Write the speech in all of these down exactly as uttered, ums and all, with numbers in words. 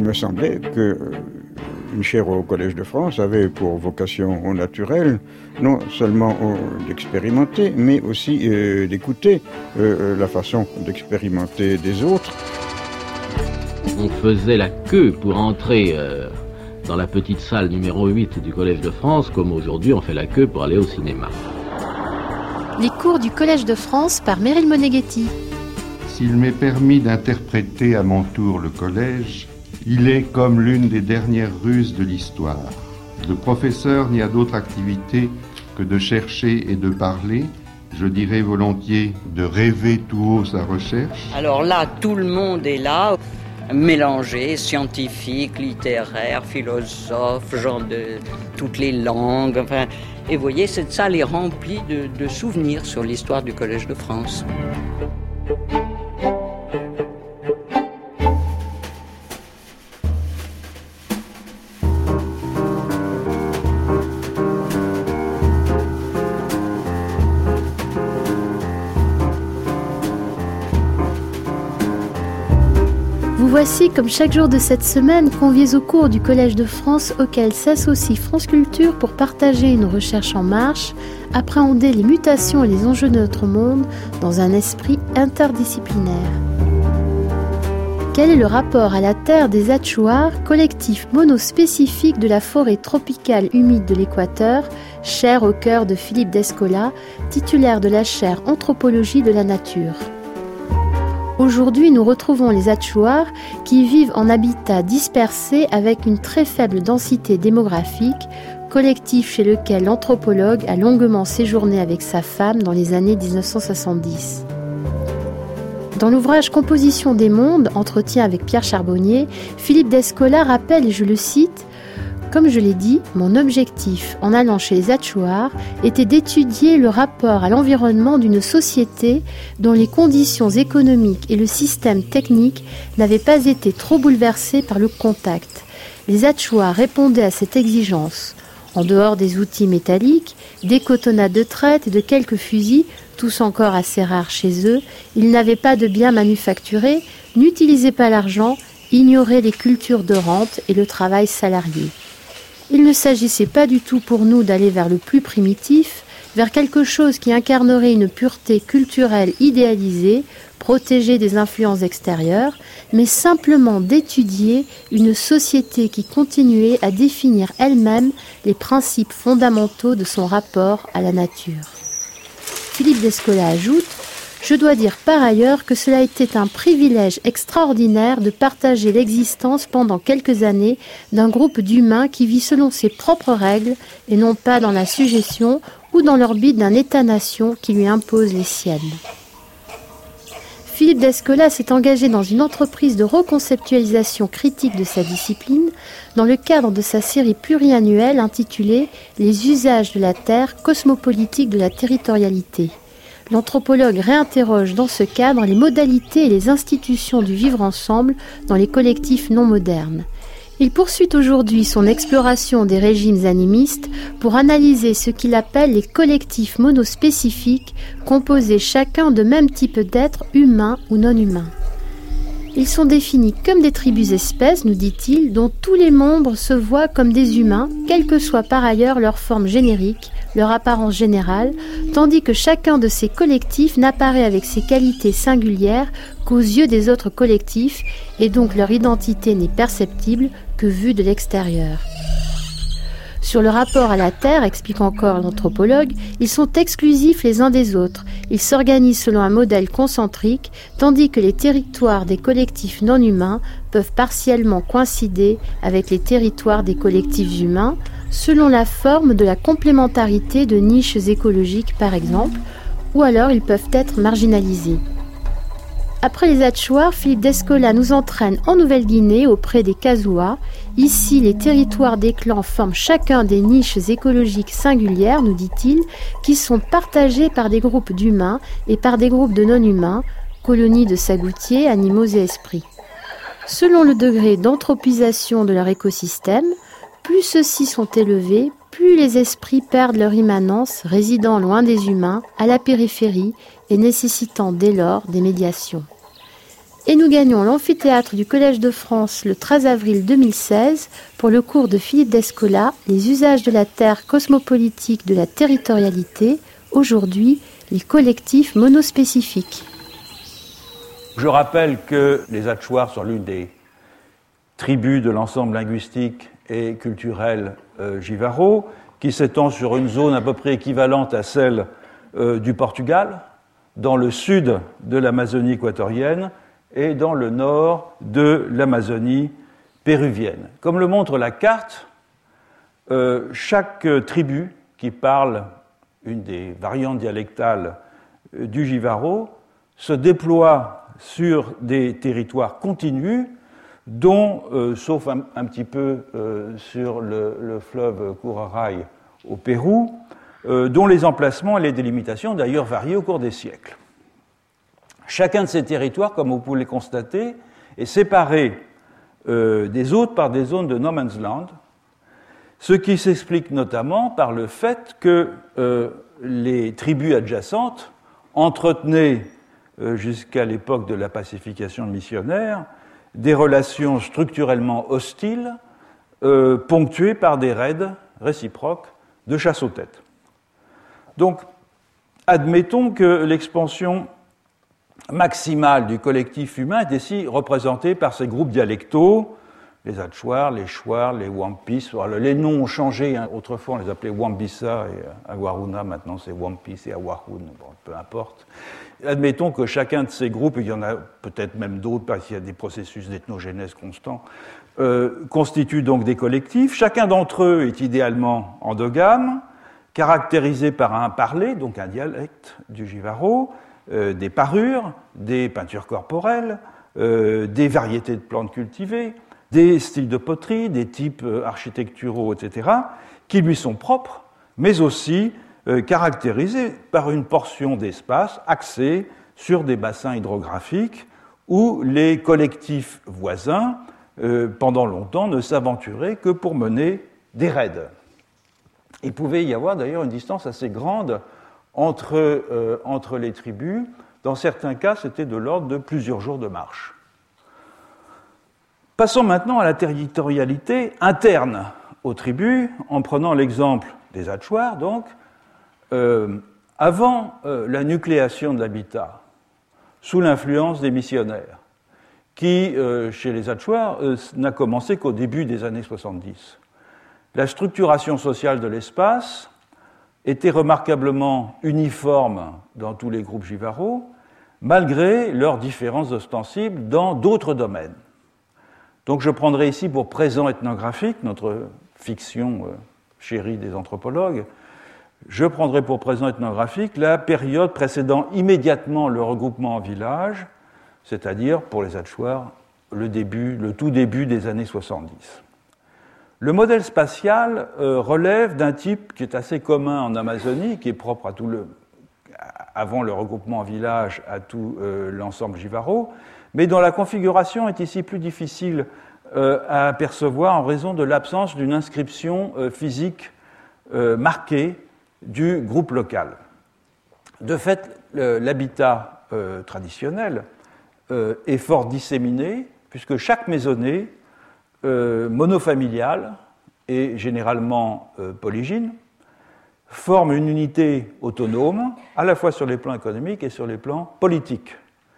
me semblait que euh, une chaire au Collège de France avait pour vocation au naturel, non seulement euh, d'expérimenter, mais aussi euh, d'écouter euh, la façon d'expérimenter des autres. On faisait la queue pour entrer euh, dans la petite salle numéro huit du Collège de France, comme aujourd'hui on fait la queue pour aller au cinéma. Les cours du Collège de France par Meryl Moneghetti. S'il m'est permis d'interpréter à mon tour le collège, il est comme l'une des dernières ruses de l'histoire. Le professeur n'y a d'autre activité que de chercher et de parler, je dirais volontiers de rêver tout haut sa recherche. Alors là, tout le monde est là, mélangé, scientifique, littéraire, philosophe, gens de toutes les langues, enfin... Et vous voyez, cette salle est remplie de, de souvenirs sur l'histoire du Collège de France. Vous voici, comme chaque jour de cette semaine, conviés au cours du Collège de France auquel s'associe France Culture pour partager une recherche en marche, appréhender les mutations et les enjeux de notre monde dans un esprit interdisciplinaire. Quel est le rapport à la terre des Achuars, collectif monospécifique de la forêt tropicale humide de l'Équateur, cher au cœur de Philippe Descola, titulaire de la chaire Anthropologie de la nature? Aujourd'hui, nous retrouvons les Achuars qui vivent en habitat dispersé avec une très faible densité démographique, collectif chez lequel l'anthropologue a longuement séjourné avec sa femme dans les années dix-neuf cent soixante-dix. Dans l'ouvrage Composition des mondes, entretien avec Pierre Charbonnier, Philippe Descola rappelle, et je le cite, « Comme je l'ai dit, mon objectif en allant chez les Achuars était d'étudier le rapport à l'environnement d'une société dont les conditions économiques et le système technique n'avaient pas été trop bouleversés par le contact. Les Achuars répondaient à cette exigence. En dehors des outils métalliques, des cotonnades de traite et de quelques fusils, tous encore assez rares chez eux, ils n'avaient pas de biens manufacturés, n'utilisaient pas l'argent, ignoraient les cultures de rente et le travail salarié. Il ne s'agissait pas du tout pour nous d'aller vers le plus primitif, vers quelque chose qui incarnerait une pureté culturelle idéalisée, protégée des influences extérieures, mais simplement d'étudier une société qui continuait à définir elle-même les principes fondamentaux de son rapport à la nature. Philippe Descola ajoute « Je dois dire par ailleurs que cela était un privilège extraordinaire de partager l'existence pendant quelques années d'un groupe d'humains qui vit selon ses propres règles et non pas dans la suggestion ou dans l'orbite d'un État-nation qui lui impose les siennes. » Philippe Descola s'est engagé dans une entreprise de reconceptualisation critique de sa discipline dans le cadre de sa série pluriannuelle intitulée « Les usages de la terre, cosmopolitique de la territorialité ». L'anthropologue réinterroge dans ce cadre les modalités et les institutions du vivre ensemble dans les collectifs non modernes. Il poursuit aujourd'hui son exploration des régimes animistes pour analyser ce qu'il appelle les collectifs monospécifiques, composés chacun de mêmes types d'êtres humains ou non humains. Ils sont définis comme des tribus-espèces, nous dit-il, dont tous les membres se voient comme des humains, quelle que soit par ailleurs leur forme générique, leur apparence générale, tandis que chacun de ces collectifs n'apparaît avec ses qualités singulières qu'aux yeux des autres collectifs, et donc leur identité n'est perceptible que vue de l'extérieur. Sur le rapport à la Terre, explique encore l'anthropologue, ils sont exclusifs les uns des autres. Ils s'organisent selon un modèle concentrique, tandis que les territoires des collectifs non humains peuvent partiellement coïncider avec les territoires des collectifs humains, selon la forme de la complémentarité de niches écologiques par exemple, ou alors ils peuvent être marginalisés. Après les Achuars, Philippe Descola nous entraîne en Nouvelle-Guinée auprès des Kazouas. Ici, les territoires des clans forment chacun des niches écologiques singulières, nous dit-il, qui sont partagées par des groupes d'humains et par des groupes de non-humains, colonies de sagoutiers, animaux et esprits. Selon le degré d'anthropisation de leur écosystème, plus ceux-ci sont élevés, plus les esprits perdent leur immanence, résidant loin des humains, à la périphérie et nécessitant dès lors des médiations. Et nous gagnons l'amphithéâtre du Collège de France le treize avril deux mille seize pour le cours de Philippe Descola, Les usages de la terre cosmopolitique de la territorialité, aujourd'hui les collectifs monospécifiques. Je rappelle que les Atchouars sont l'une des tribus de l'ensemble linguistique et culturel euh, jivaro, qui s'étend sur une zone à peu près équivalente à celle euh, du Portugal, dans le sud de l'Amazonie équatorienne et dans le nord de l'Amazonie péruvienne. Comme le montre la carte, euh, chaque tribu qui parle une des variantes dialectales euh, du jivaro se déploie sur des territoires continus, dont, euh, sauf un, un petit peu euh, sur le, le fleuve Curaray au Pérou, euh, dont les emplacements et les délimitations d'ailleurs varient au cours des siècles. Chacun de ces territoires, comme vous pouvez le constater, est séparé euh, des autres par des zones de no man's land, ce qui s'explique notamment par le fait que euh, les tribus adjacentes entretenaient, euh, jusqu'à l'époque de la pacification missionnaire, des relations structurellement hostiles, euh, ponctuées par des raids réciproques de chasse aux têtes. Donc, admettons que l'expansion maximale du collectif humain est ici représentée par ces groupes dialectaux, les Atchouars, les Chouars, les Wampis. Les noms ont changé, hein. Autrefois on les appelait Wambisa et Awaruna, maintenant c'est Wampis et Awarun, bon, peu importe. Admettons que chacun de ces groupes, il y en a peut-être même d'autres parce qu'il y a des processus d'ethnogénèse constants, euh, constituent donc des collectifs. Chacun d'entre eux est idéalement endogame, caractérisé par un parler, donc un dialecte du jivaro, euh, des parures, des peintures corporelles, euh, des variétés de plantes cultivées, des styles de poterie, des types architecturaux, et cetera, qui lui sont propres, mais aussi euh, caractérisés par une portion d'espace axée sur des bassins hydrographiques où les collectifs voisins, euh, pendant longtemps, ne s'aventuraient que pour mener des raids. Il pouvait y avoir d'ailleurs une distance assez grande entre, euh, entre les tribus. Dans certains cas, c'était de l'ordre de plusieurs jours de marche. Passons maintenant à la territorialité interne aux tribus, en prenant l'exemple des Atchouars. Donc, euh, avant euh, la nucléation de l'habitat, sous l'influence des missionnaires, qui, euh, chez les Atchouars, euh, n'a commencé qu'au début des années soixante-dix. La structuration sociale de l'espace était remarquablement uniforme dans tous les groupes jivaros, malgré leurs différences ostensibles dans d'autres domaines. Donc je prendrai ici pour présent ethnographique, notre fiction euh, chérie des anthropologues, je prendrai pour présent ethnographique la période précédant immédiatement le regroupement en village, c'est-à-dire pour les Atchouars le début, le tout début des années soixante-dix. Le modèle spatial euh, relève d'un type qui est assez commun en Amazonie, qui est propre à tout le, avant le regroupement en village à tout euh, l'ensemble jivaro, mais dont la configuration est ici plus difficile euh, à apercevoir en raison de l'absence d'une inscription euh, physique euh, marquée du groupe local. De fait, le, l'habitat euh, traditionnel euh, est fort disséminé, puisque chaque maisonnée euh, monofamiliale et généralement euh, polygyne forme une unité autonome, à la fois sur les plans économiques et sur les plans politiques.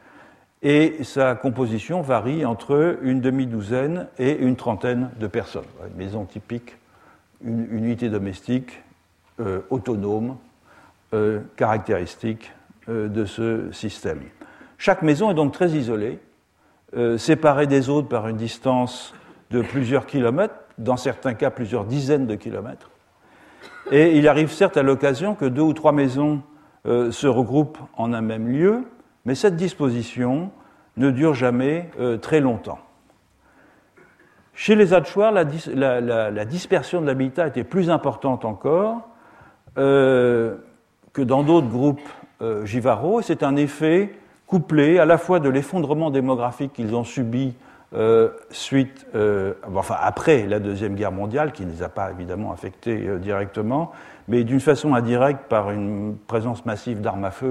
Et sa composition varie entre une demi-douzaine et une trentaine de personnes. Une maison typique, une unité domestique euh, autonome, euh, caractéristique euh, de ce système. Chaque maison est donc très isolée, euh, séparée des autres par une distance de plusieurs kilomètres, dans certains cas plusieurs dizaines de kilomètres. Et il arrive certes à l'occasion que deux ou trois maisons euh, se regroupent en un même lieu, mais cette disposition ne dure jamais euh, très longtemps. Chez les Atchouars, la, dis- la, la, la dispersion de l'habitat était plus importante encore euh, que dans d'autres groupes euh, jivaro. C'est un effet couplé à la fois de l'effondrement démographique qu'ils ont subi euh, suite, euh, enfin après la Deuxième Guerre mondiale, qui ne les a pas évidemment affectés euh, directement, mais d'une façon indirecte par une présence massive d'armes à feu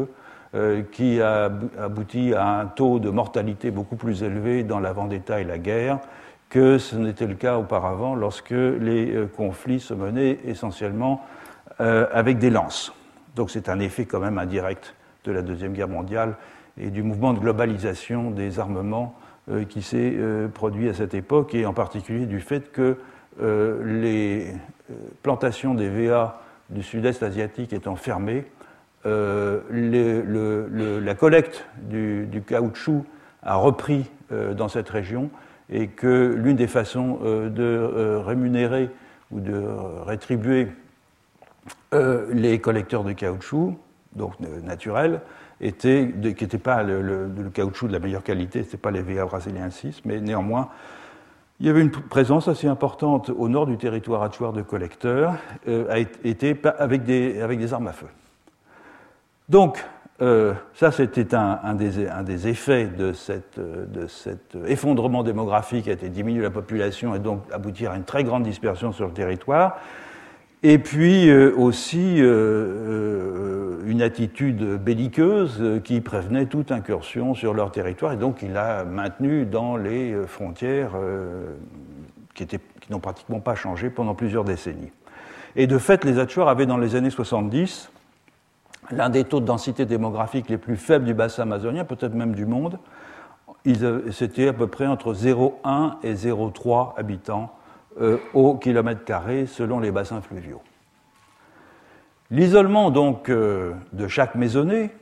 euh, qui a abouti à un taux de mortalité beaucoup plus élevé dans la vendetta et la guerre que ce n'était le cas auparavant lorsque les euh, conflits se menaient essentiellement euh, avec des lances. Donc c'est un effet quand même indirect de la Deuxième Guerre mondiale et du mouvement de globalisation des armements euh, qui s'est euh, produit à cette époque, et en particulier du fait que euh, les euh, plantations des V A du sud-est asiatique étant fermées, euh, le, le, le, la collecte du, du caoutchouc a repris euh, dans cette région, et que l'une des façons euh, de euh, rémunérer ou de euh, rétribuer euh, les collecteurs de caoutchouc, donc euh, naturels, était, de, qui n'était pas le, le, le caoutchouc de la meilleure qualité, ce n'était pas les V A brésiliens six, mais néanmoins, il y avait une présence assez importante au nord du territoire atchoir de collecteurs, euh, a été avec des, avec des armes à feu. Donc, euh, ça c'était un, un, des, un des effets de, cette, de cet effondrement démographique, qui a été diminuer la population et donc aboutir à une très grande dispersion sur le territoire. Et puis euh, aussi euh, euh, une attitude belliqueuse euh, qui prévenait toute incursion sur leur territoire, et donc il a maintenu dans les frontières euh, qui, étaient, qui n'ont pratiquement pas changé pendant plusieurs décennies. Et de fait, les Atchoirs avaient dans les années soixante-dix l'un des taux de densité démographique les plus faibles du bassin amazonien, peut-être même du monde. Ils, c'était à peu près entre zéro virgule un et zéro virgule trois habitants Euh, au kilomètre carré selon les bassins fluviaux. L'isolement donc euh, de chaque maisonnée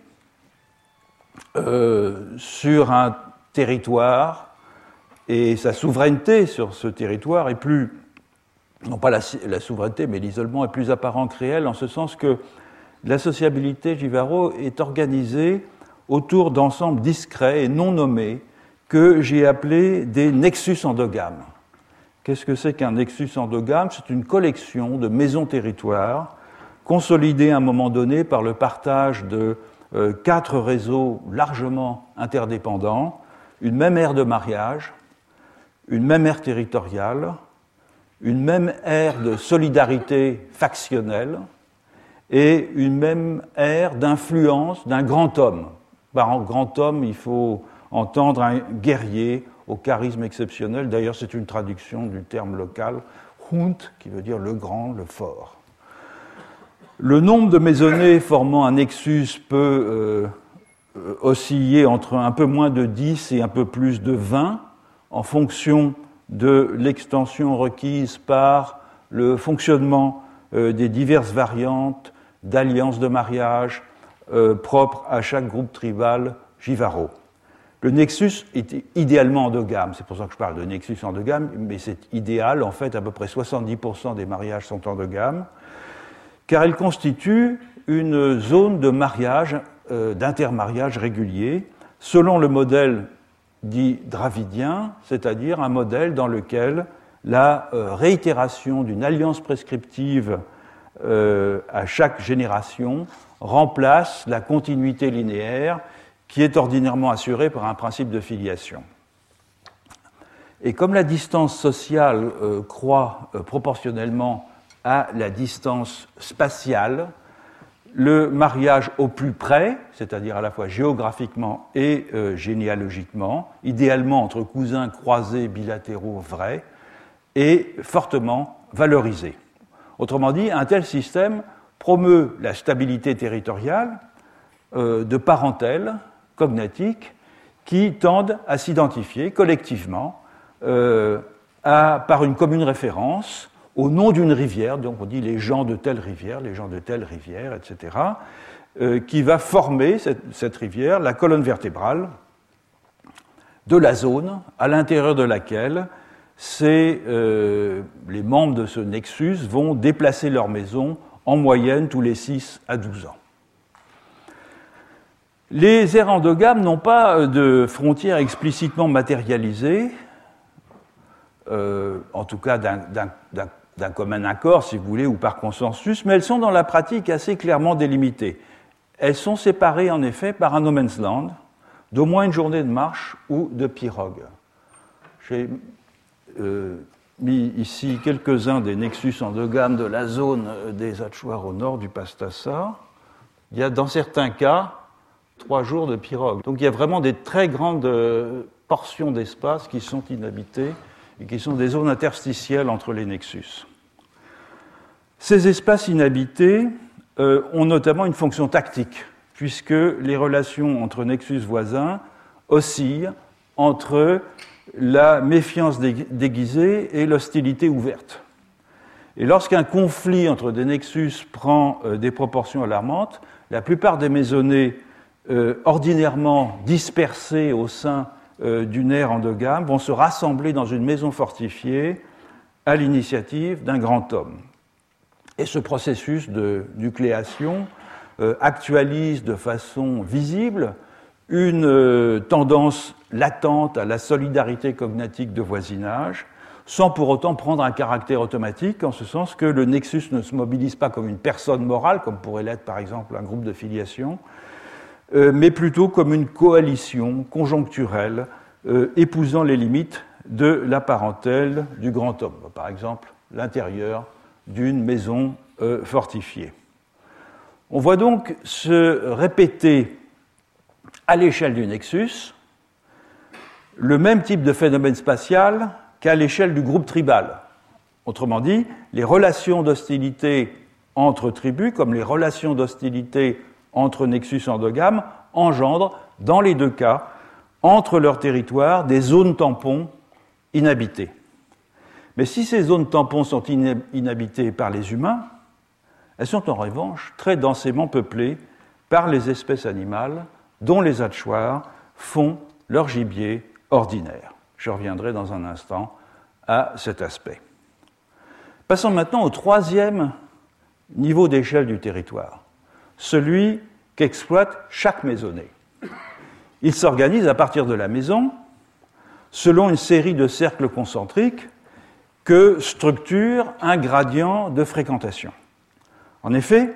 euh, sur un territoire et sa souveraineté sur ce territoire est plus, non pas la, la souveraineté, mais l'isolement est plus apparent que réel, en ce sens que la sociabilité Jivaro est organisée autour d'ensembles discrets et non nommés que j'ai appelés des nexus endogames. Qu'est-ce que c'est qu'un nexus endogame ? C'est une collection de maisons-territoires consolidées à un moment donné par le partage de euh, quatre réseaux largement interdépendants, une même aire de mariage, une même aire territoriale, une même aire de solidarité factionnelle et une même aire d'influence d'un grand homme. Par grand homme, il faut entendre un guerrier au charisme exceptionnel. D'ailleurs, c'est une traduction du terme local, Hunt, qui veut dire le grand, le fort. Le nombre de maisonnées formant un nexus peut euh, osciller entre un peu moins de dix et un peu plus de vingt, en fonction de l'extension requise par le fonctionnement euh, des diverses variantes d'alliances de mariage euh, propres à chaque groupe tribal Jivaro. Le nexus est idéalement endogame, c'est pour ça que je parle de nexus endogame, mais c'est idéal, en fait, à peu près soixante-dix pour cent des mariages sont endogames, car il constitue une zone de mariage, euh, d'intermariage régulier, selon le modèle dit dravidien, c'est-à-dire un modèle dans lequel la euh, réitération d'une alliance prescriptive euh, à chaque génération remplace la continuité linéaire qui est ordinairement assurée par un principe de filiation. Et comme la distance sociale euh, croît euh, proportionnellement à la distance spatiale, le mariage au plus près, c'est-à-dire à la fois géographiquement et euh, généalogiquement, idéalement entre cousins croisés bilatéraux vrais, est fortement valorisé. Autrement dit, un tel système promeut la stabilité territoriale euh, de parentèles cognatiques qui tendent à s'identifier collectivement euh, à, par une commune référence au nom d'une rivière, donc on dit les gens de telle rivière, les gens de telle rivière, et cetera, euh, qui va former cette, cette rivière, la colonne vertébrale de la zone à l'intérieur de laquelle c'est, euh, les membres de ce nexus vont déplacer leur maison en moyenne tous les six à douze ans. Les aires endogames n'ont pas de frontières explicitement matérialisées, euh, en tout cas d'un, d'un, d'un, d'un commun accord, si vous voulez, ou par consensus, mais elles sont dans la pratique assez clairement délimitées. Elles sont séparées, en effet, par un no man's land, d'au moins une journée de marche ou de pirogue. J'ai euh, mis ici quelques-uns des nexus endogames de la zone des Atchoirs au nord du Pastassa. Il y a, dans certains cas, trois jours de pirogue. Donc il y a vraiment des très grandes portions d'espace qui sont inhabitées et qui sont des zones interstitielles entre les nexus. Ces espaces inhabités euh, ont notamment une fonction tactique, puisque les relations entre nexus voisins oscillent entre la méfiance déguisée et l'hostilité ouverte. Et lorsqu'un conflit entre des nexus prend euh, des proportions alarmantes, la plupart des maisonnées euh, ordinairement dispersées au sein euh, d'une aire endogame vont se rassembler dans une maison fortifiée à l'initiative d'un grand homme. Et ce processus de nucléation euh, actualise de façon visible une euh, tendance latente à la solidarité cognatique de voisinage, sans pour autant prendre un caractère automatique, en ce sens que le nexus ne se mobilise pas comme une personne morale, comme pourrait l'être par exemple un groupe de filiation, euh, mais plutôt comme une coalition conjoncturelle euh, épousant les limites de la parentèle du grand homme. Par exemple, l'intérieur d'une maison euh, fortifiée. On voit donc se répéter à l'échelle du nexus le même type de phénomène spatial qu'à l'échelle du groupe tribal. Autrement dit, les relations d'hostilité entre tribus, comme les relations d'hostilité entre nexus endogames, engendrent, dans les deux cas, entre leurs territoires, des zones tampons inhabitées. Mais si ces zones tampons sont inhabitées par les humains, elles sont en revanche très densément peuplées par les espèces animales dont les hachoirs font leur gibier ordinaire. Je reviendrai dans un instant à cet aspect. Passons maintenant au troisième niveau d'échelle du territoire, celui qu'exploite chaque maisonnée. Il s'organise à partir de la maison selon une série de cercles concentriques que structure un gradient de fréquentation. En effet,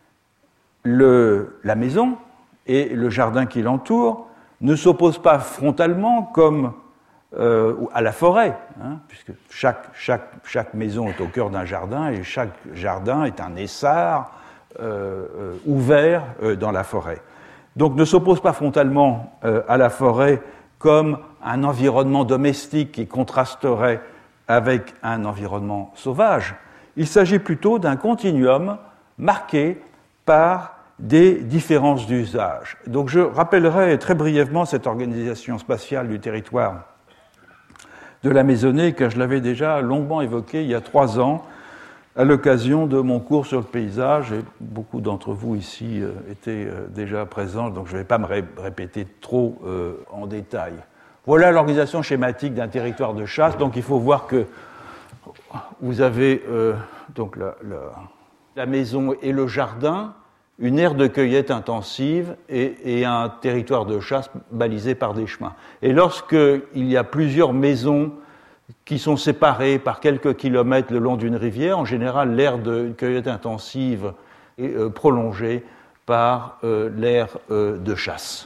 le, la maison et le jardin qui l'entoure ne s'opposent pas frontalement comme euh, à la forêt, hein, puisque chaque, chaque, chaque maison est au cœur d'un jardin et chaque jardin est un essart euh, euh, ouvert euh, dans la forêt. Donc ne s'opposent pas frontalement euh, à la forêt comme un environnement domestique qui contrasterait avec un environnement sauvage. Il s'agit plutôt d'un continuum marqué par des différences d'usage. Donc je rappellerai très brièvement cette organisation spatiale du territoire de la maisonnée, car je l'avais déjà longuement évoquée il y a trois ans à l'occasion de mon cours sur le paysage, et beaucoup d'entre vous ici euh, étaient euh, déjà présents, donc je ne vais pas me ré- répéter trop euh, en détail. Voilà l'organisation schématique d'un territoire de chasse. Donc il faut voir que vous avez euh, donc la, la, la maison et le jardin, une aire de cueillette intensive et, et un territoire de chasse balisé par des chemins. Et lorsqu'il y a plusieurs maisons qui sont séparées par quelques kilomètres le long d'une rivière, en général l'aire de cueillette intensive est euh, prolongée par euh, l'aire euh, de chasse.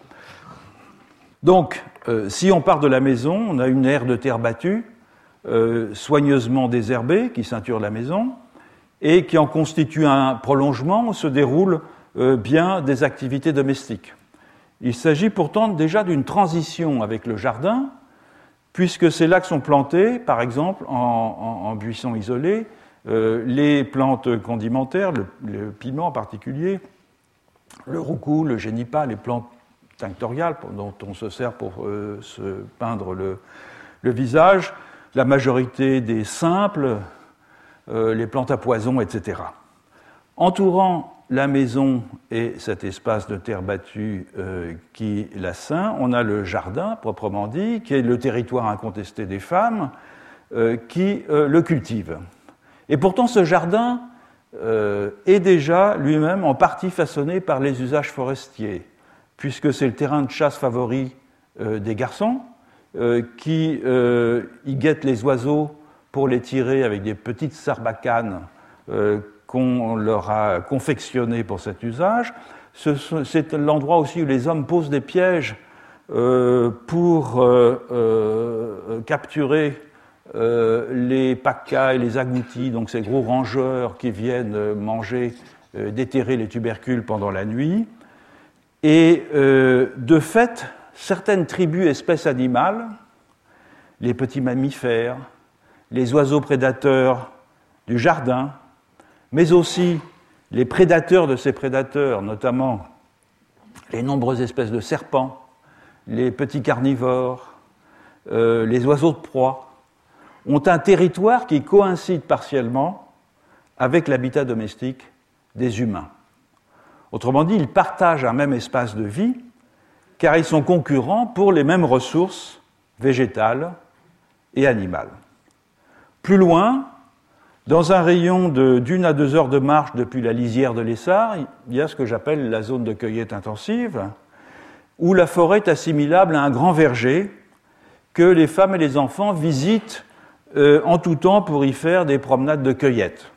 Donc, euh, si on part de la maison, on a une aire de terre battue, euh, soigneusement désherbée, qui ceinture la maison, et qui en constitue un prolongement où se déroulent euh, bien des activités domestiques. Il s'agit pourtant déjà d'une transition avec le jardin, puisque c'est là que sont plantées, par exemple, en, en, en buissons isolés, euh, les plantes condimentaires, le, le piment en particulier, le roucou, le génipa, les plantes tinctoriales dont on se sert pour euh, se peindre le, le visage, la majorité des simples, euh, les plantes à poison, et cetera. Entourant la maison et cet espace de terre battue euh, qui la ceint, on a le jardin, proprement dit, qui est le territoire incontesté des femmes, euh, qui euh, le cultive. Et pourtant, ce jardin euh, est déjà lui-même en partie façonné par les usages forestiers, puisque c'est le terrain de chasse favori euh, des garçons, euh, qui euh, y guettent les oiseaux pour les tirer avec des petites sarbacanes euh, qu'on leur a confectionnées pour cet usage. C'est l'endroit aussi où les hommes posent des pièges euh, pour euh, euh, capturer euh, les pacas et les agoutis, donc ces gros rongeurs qui viennent manger, euh, déterrer les tubercules pendant la nuit. Et euh, de fait, certaines tribus espèces animales, les petits mammifères, les oiseaux prédateurs du jardin, mais aussi les prédateurs de ces prédateurs, notamment les nombreuses espèces de serpents, les petits carnivores, euh, les oiseaux de proie, ont un territoire qui coïncide partiellement avec l'habitat domestique des humains. Autrement dit, ils partagent un même espace de vie, car ils sont concurrents pour les mêmes ressources végétales et animales. Plus loin, dans un rayon de, d'une à deux heures de marche depuis la lisière de l'Essart, il y a ce que j'appelle la zone de cueillette intensive, où la forêt est assimilable à un grand verger que les femmes et les enfants visitent euh, en tout temps pour y faire des promenades de cueillette,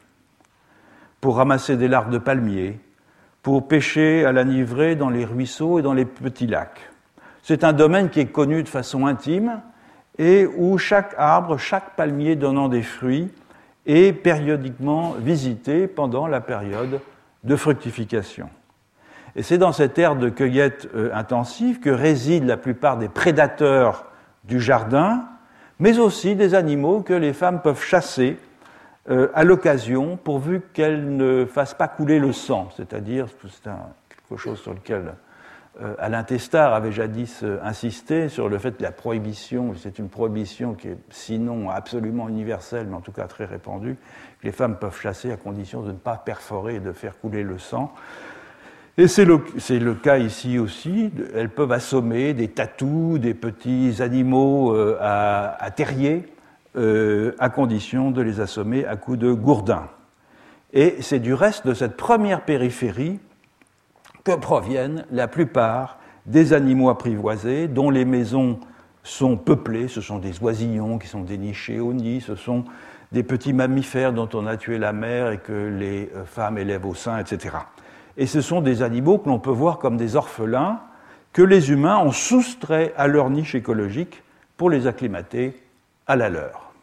pour ramasser des larves de palmiers, pour pêcher à la nivrée dans les ruisseaux et dans les petits lacs. C'est un domaine qui est connu de façon intime et où chaque arbre, chaque palmier donnant des fruits est périodiquement visité pendant la période de fructification. Et c'est dans cette aire de cueillette euh, intensive que résident la plupart des prédateurs du jardin, mais aussi des animaux que les femmes peuvent chasser euh, à l'occasion, pourvu qu'elles ne fassent pas couler le sang. C'est-à-dire, c'est un, quelque chose sur lequel euh, Alain Testard avait jadis euh, insisté, sur le fait que la prohibition, c'est une prohibition qui est sinon absolument universelle, mais en tout cas très répandue, que les femmes peuvent chasser à condition de ne pas perforer et de faire couler le sang. Et c'est le, c'est le cas ici aussi. Elles peuvent assommer des tatous, des petits animaux euh, à, à terrier, euh, à condition de les assommer à coups de gourdin. Et c'est du reste de cette première périphérie que proviennent la plupart des animaux apprivoisés, dont les maisons sont peuplées. Ce sont des oisillons qui sont dénichés au nid, ce sont des petits mammifères dont on a tué la mère et que les femmes élèvent au sein, et cetera. Et ce sont des animaux que l'on peut voir comme des orphelins que les humains ont soustraits à leur niche écologique pour les acclimater à la leur.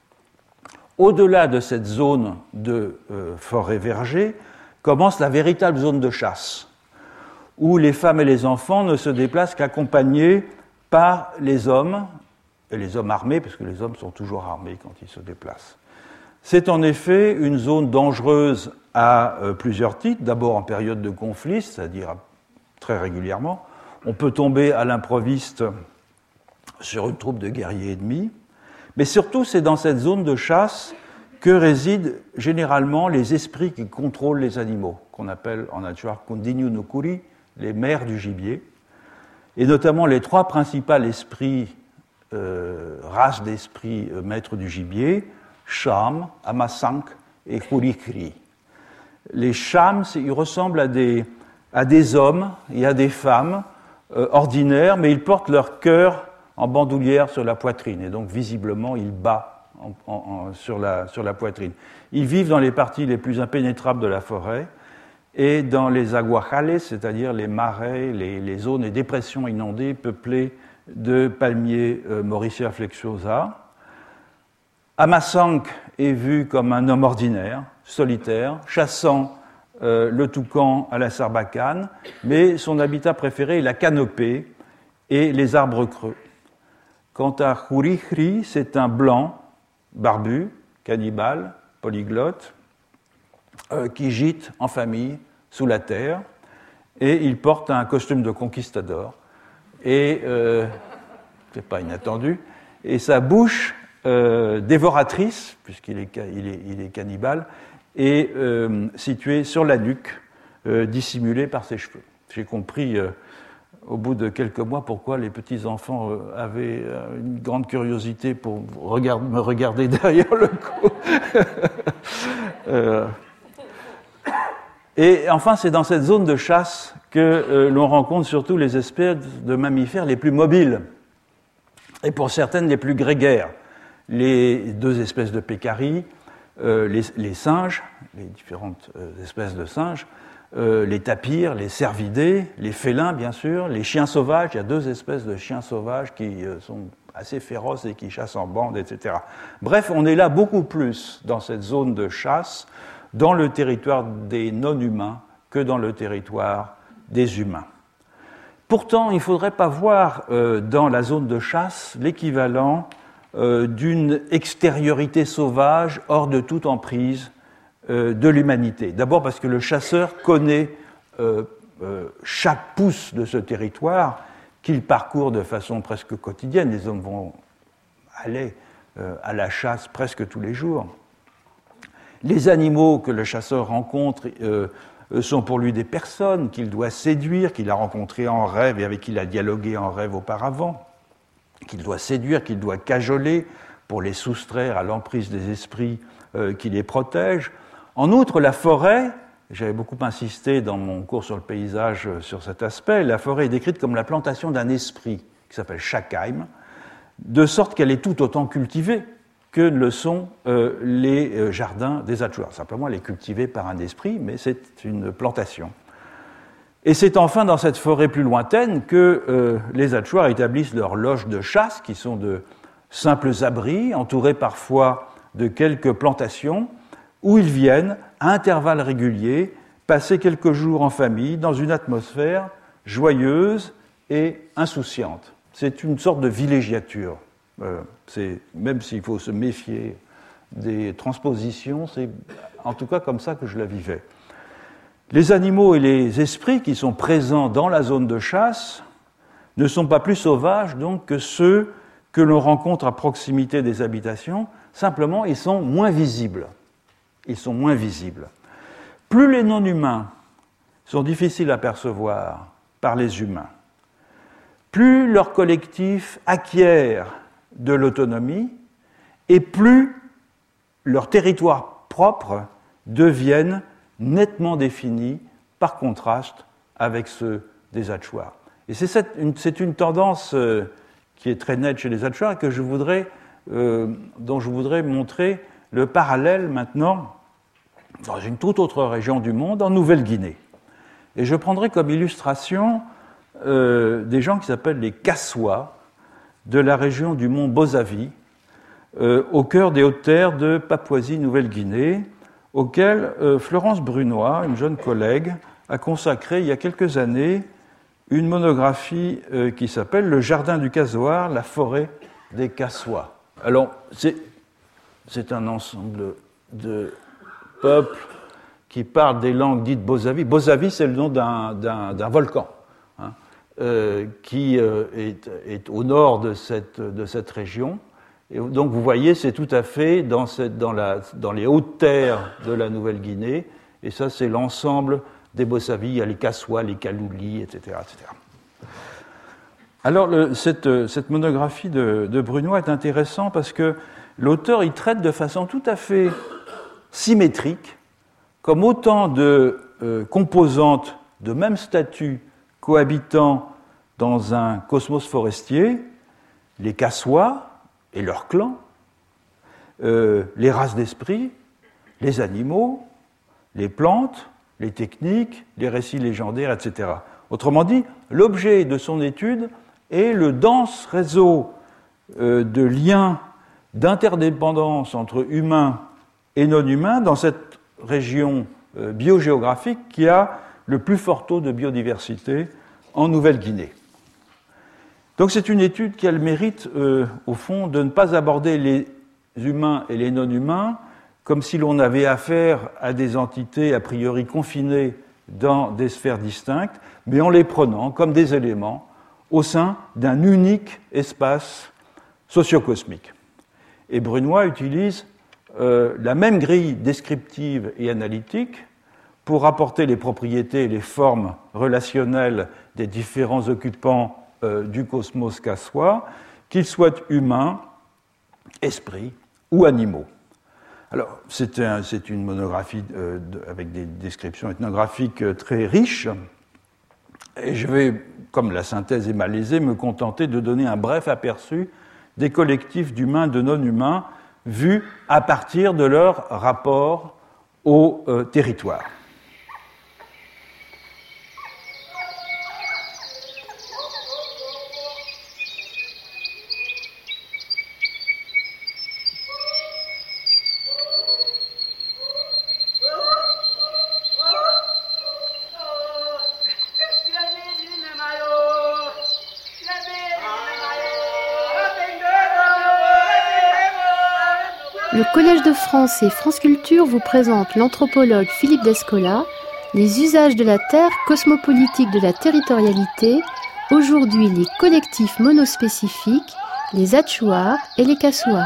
Au-delà de cette zone de euh, forêt-verger commence la véritable zone de chasse, où les femmes et les enfants ne se déplacent qu'accompagnés par les hommes, et les hommes armés, parce que les hommes sont toujours armés quand ils se déplacent. C'est en effet une zone dangereuse à euh, plusieurs titres. D'abord en période de conflit, c'est-à-dire très régulièrement. On peut tomber à l'improviste sur une troupe de guerriers ennemis. Mais surtout, c'est dans cette zone de chasse que résident généralement les esprits qui contrôlent les animaux, qu'on appelle en nature Kundinyu no Kuri, les mères du gibier. Et notamment les trois principaux esprits, euh, races d'esprits euh, maîtres du gibier, Sham, Amasank et Kurikri. Les Shams, ils ressemblent à des, à des hommes et à des femmes euh, ordinaires, mais ils portent leur cœur en bandoulière sur la poitrine, et donc visiblement ils battent en, en, en, sur, la, sur la poitrine. Ils vivent dans les parties les plus impénétrables de la forêt et dans les aguajales, c'est-à-dire les marais, les, les zones et dépressions inondées peuplées de palmiers euh, Mauricia flexuosa. Amasank est vu comme un homme ordinaire, solitaire, chassant euh, le toucan à la sarbacane, mais son habitat préféré est la canopée et les arbres creux. Quant à Kurikri, c'est un blanc, barbu, cannibale, polyglotte, euh, qui gîte en famille sous la terre, et il porte un costume de conquistador, et euh, c'est pas inattendu, et sa bouche Euh, dévoratrice, puisqu'il est, il est, il est cannibale, et euh, située sur la nuque, euh, dissimulée par ses cheveux. J'ai compris euh, au bout de quelques mois pourquoi les petits-enfants euh, avaient euh, une grande curiosité pour regard, me regarder derrière le cou. euh, et enfin, c'est dans cette zone de chasse que euh, l'on rencontre surtout les espèces de mammifères les plus mobiles, et pour certaines les plus grégaires. Les deux espèces de pécaris, euh, les, les singes, les différentes euh, espèces de singes, euh, les tapirs, les cervidés, les félins, bien sûr, les chiens sauvages. Il y a deux espèces de chiens sauvages qui euh, sont assez féroces et qui chassent en bande, et cetera. Bref, on est là beaucoup plus dans cette zone de chasse, dans le territoire des non-humains, que dans le territoire des humains. Pourtant, il ne faudrait pas voir euh, dans la zone de chasse l'équivalent euh, d'une extériorité sauvage hors de toute emprise euh, de l'humanité. D'abord parce que le chasseur connaît euh, euh, chaque pouce de ce territoire qu'il parcourt de façon presque quotidienne. Les hommes vont aller euh, à la chasse presque tous les jours. Les animaux que le chasseur rencontre euh, sont pour lui des personnes qu'il doit séduire, qu'il a rencontrées en rêve et avec qui il a dialogué en rêve auparavant, qu'il doit séduire, qu'il doit cajoler pour les soustraire à l'emprise des esprits euh, qui les protègent. En outre, la forêt, j'avais beaucoup insisté dans mon cours sur le paysage sur cet aspect, la forêt est décrite comme la plantation d'un esprit qui s'appelle Shackheim, de sorte qu'elle est tout autant cultivée que le sont euh, les euh, jardins des Achuar. Simplement, elle est cultivée par un esprit, mais c'est une plantation. Et c'est enfin dans cette forêt plus lointaine que euh, les Achuar établissent leurs loges de chasse, qui sont de simples abris, entourés parfois de quelques plantations, où ils viennent, à intervalles réguliers, passer quelques jours en famille dans une atmosphère joyeuse et insouciante. C'est une sorte de villégiature. Euh, c'est, même s'il faut se méfier des transpositions, c'est en tout cas comme ça que je la vivais. Les animaux et les esprits qui sont présents dans la zone de chasse ne sont pas plus sauvages donc que ceux que l'on rencontre à proximité des habitations, simplement ils sont moins visibles. Ils sont moins visibles. Plus les non-humains sont difficiles à percevoir par les humains, plus leur collectif acquiert de l'autonomie et plus leurs territoires propres deviennent nettement définis par contraste avec ceux des Achuar. Et c'est, cette, une, c'est une tendance euh, qui est très nette chez les Achuar et que je voudrais, euh, dont je voudrais montrer le parallèle maintenant dans une toute autre région du monde, en Nouvelle-Guinée. Et je prendrai comme illustration euh, des gens qui s'appellent les Kassois, de la région du mont Bozavi, euh, au cœur des hautes terres de Papouasie-Nouvelle-Guinée, auquel euh, Florence Brunois, une jeune collègue, a consacré il y a quelques années une monographie euh, qui s'appelle « Le jardin du casoar, la forêt des Kassois ». Alors, c'est, c'est un ensemble de peuples qui parlent des langues dites Bozavi. Bozavi, c'est le nom d'un, d'un, d'un volcan. Hein. Euh, qui euh, est, est au nord de cette, de cette région. Et donc vous voyez, c'est tout à fait dans, cette, dans, la, dans les hautes terres de la Nouvelle-Guinée, et ça c'est l'ensemble des Bozavi, il y a les Kassois, les Kaloulis, et cetera, et cetera. Alors le, cette, cette monographie de, de Brunois est intéressante parce que l'auteur il traite de façon tout à fait symétrique, comme autant de euh, composantes de même statut cohabitant dans un cosmos forestier, les Kassois et leurs clans, euh, les races d'esprits, les animaux, les plantes, les techniques, les récits légendaires, et cetera. Autrement dit, l'objet de son étude est le dense réseau euh, de liens d'interdépendance entre humains et non-humains dans cette région euh, biogéographique qui a le plus fort taux de biodiversité en Nouvelle-Guinée. Donc c'est une étude qui a le mérite, euh, au fond, de ne pas aborder les humains et les non-humains comme si l'on avait affaire à des entités a priori confinées dans des sphères distinctes, mais en les prenant comme des éléments au sein d'un unique espace sociocosmique. Et Brunois utilise euh, la même grille descriptive et analytique pour rapporter les propriétés et les formes relationnelles des différents occupants euh, du cosmos kassois, qu'ils soient humains, esprits ou animaux. Alors, c'est, un, c'est une monographie euh, de, avec des descriptions ethnographiques euh, très riches, et je vais, comme la synthèse est malaisée, me contenter de donner un bref aperçu des collectifs d'humains et de non-humains vus à partir de leur rapport au euh, territoire. Mayo. Le Collège de France et France Culture vous présente l'anthropologue Philippe Descola, les usages de la terre, cosmopolitique de la territorialité, aujourd'hui les collectifs monospécifiques, les Achuars et les Kassoas.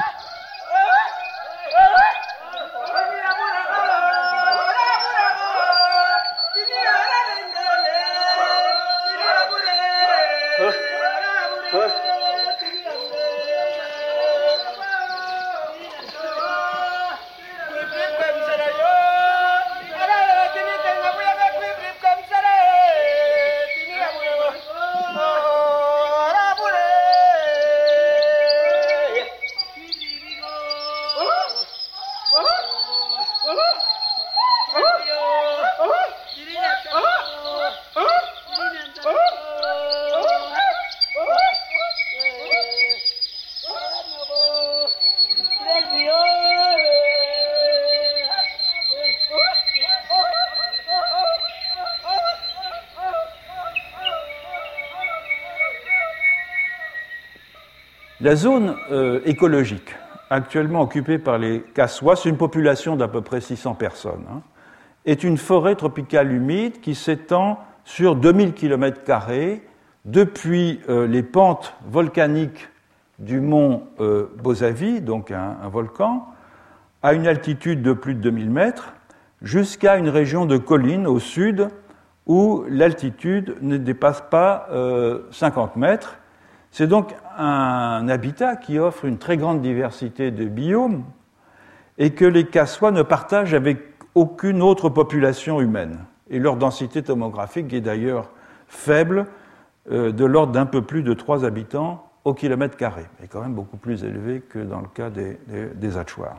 La zone euh, écologique actuellement occupée par les Kassoas, c'est une population d'à peu près six cents personnes, hein, est une forêt tropicale humide qui s'étend sur deux mille kilomètres carrés depuis euh, les pentes volcaniques du mont euh, Bozavi, donc un, un volcan, à une altitude de plus de deux mille mètres, jusqu'à une région de collines au sud où l'altitude ne dépasse pas euh, cinquante mètres. C'est donc un habitat qui offre une très grande diversité de biomes et que les Kassoas ne partagent avec aucune autre population humaine. Et leur densité tomographique est d'ailleurs faible, euh, de l'ordre d'un peu plus de trois habitants au kilomètre carré, mais quand même beaucoup plus élevé que dans le cas des, des, des Achuars.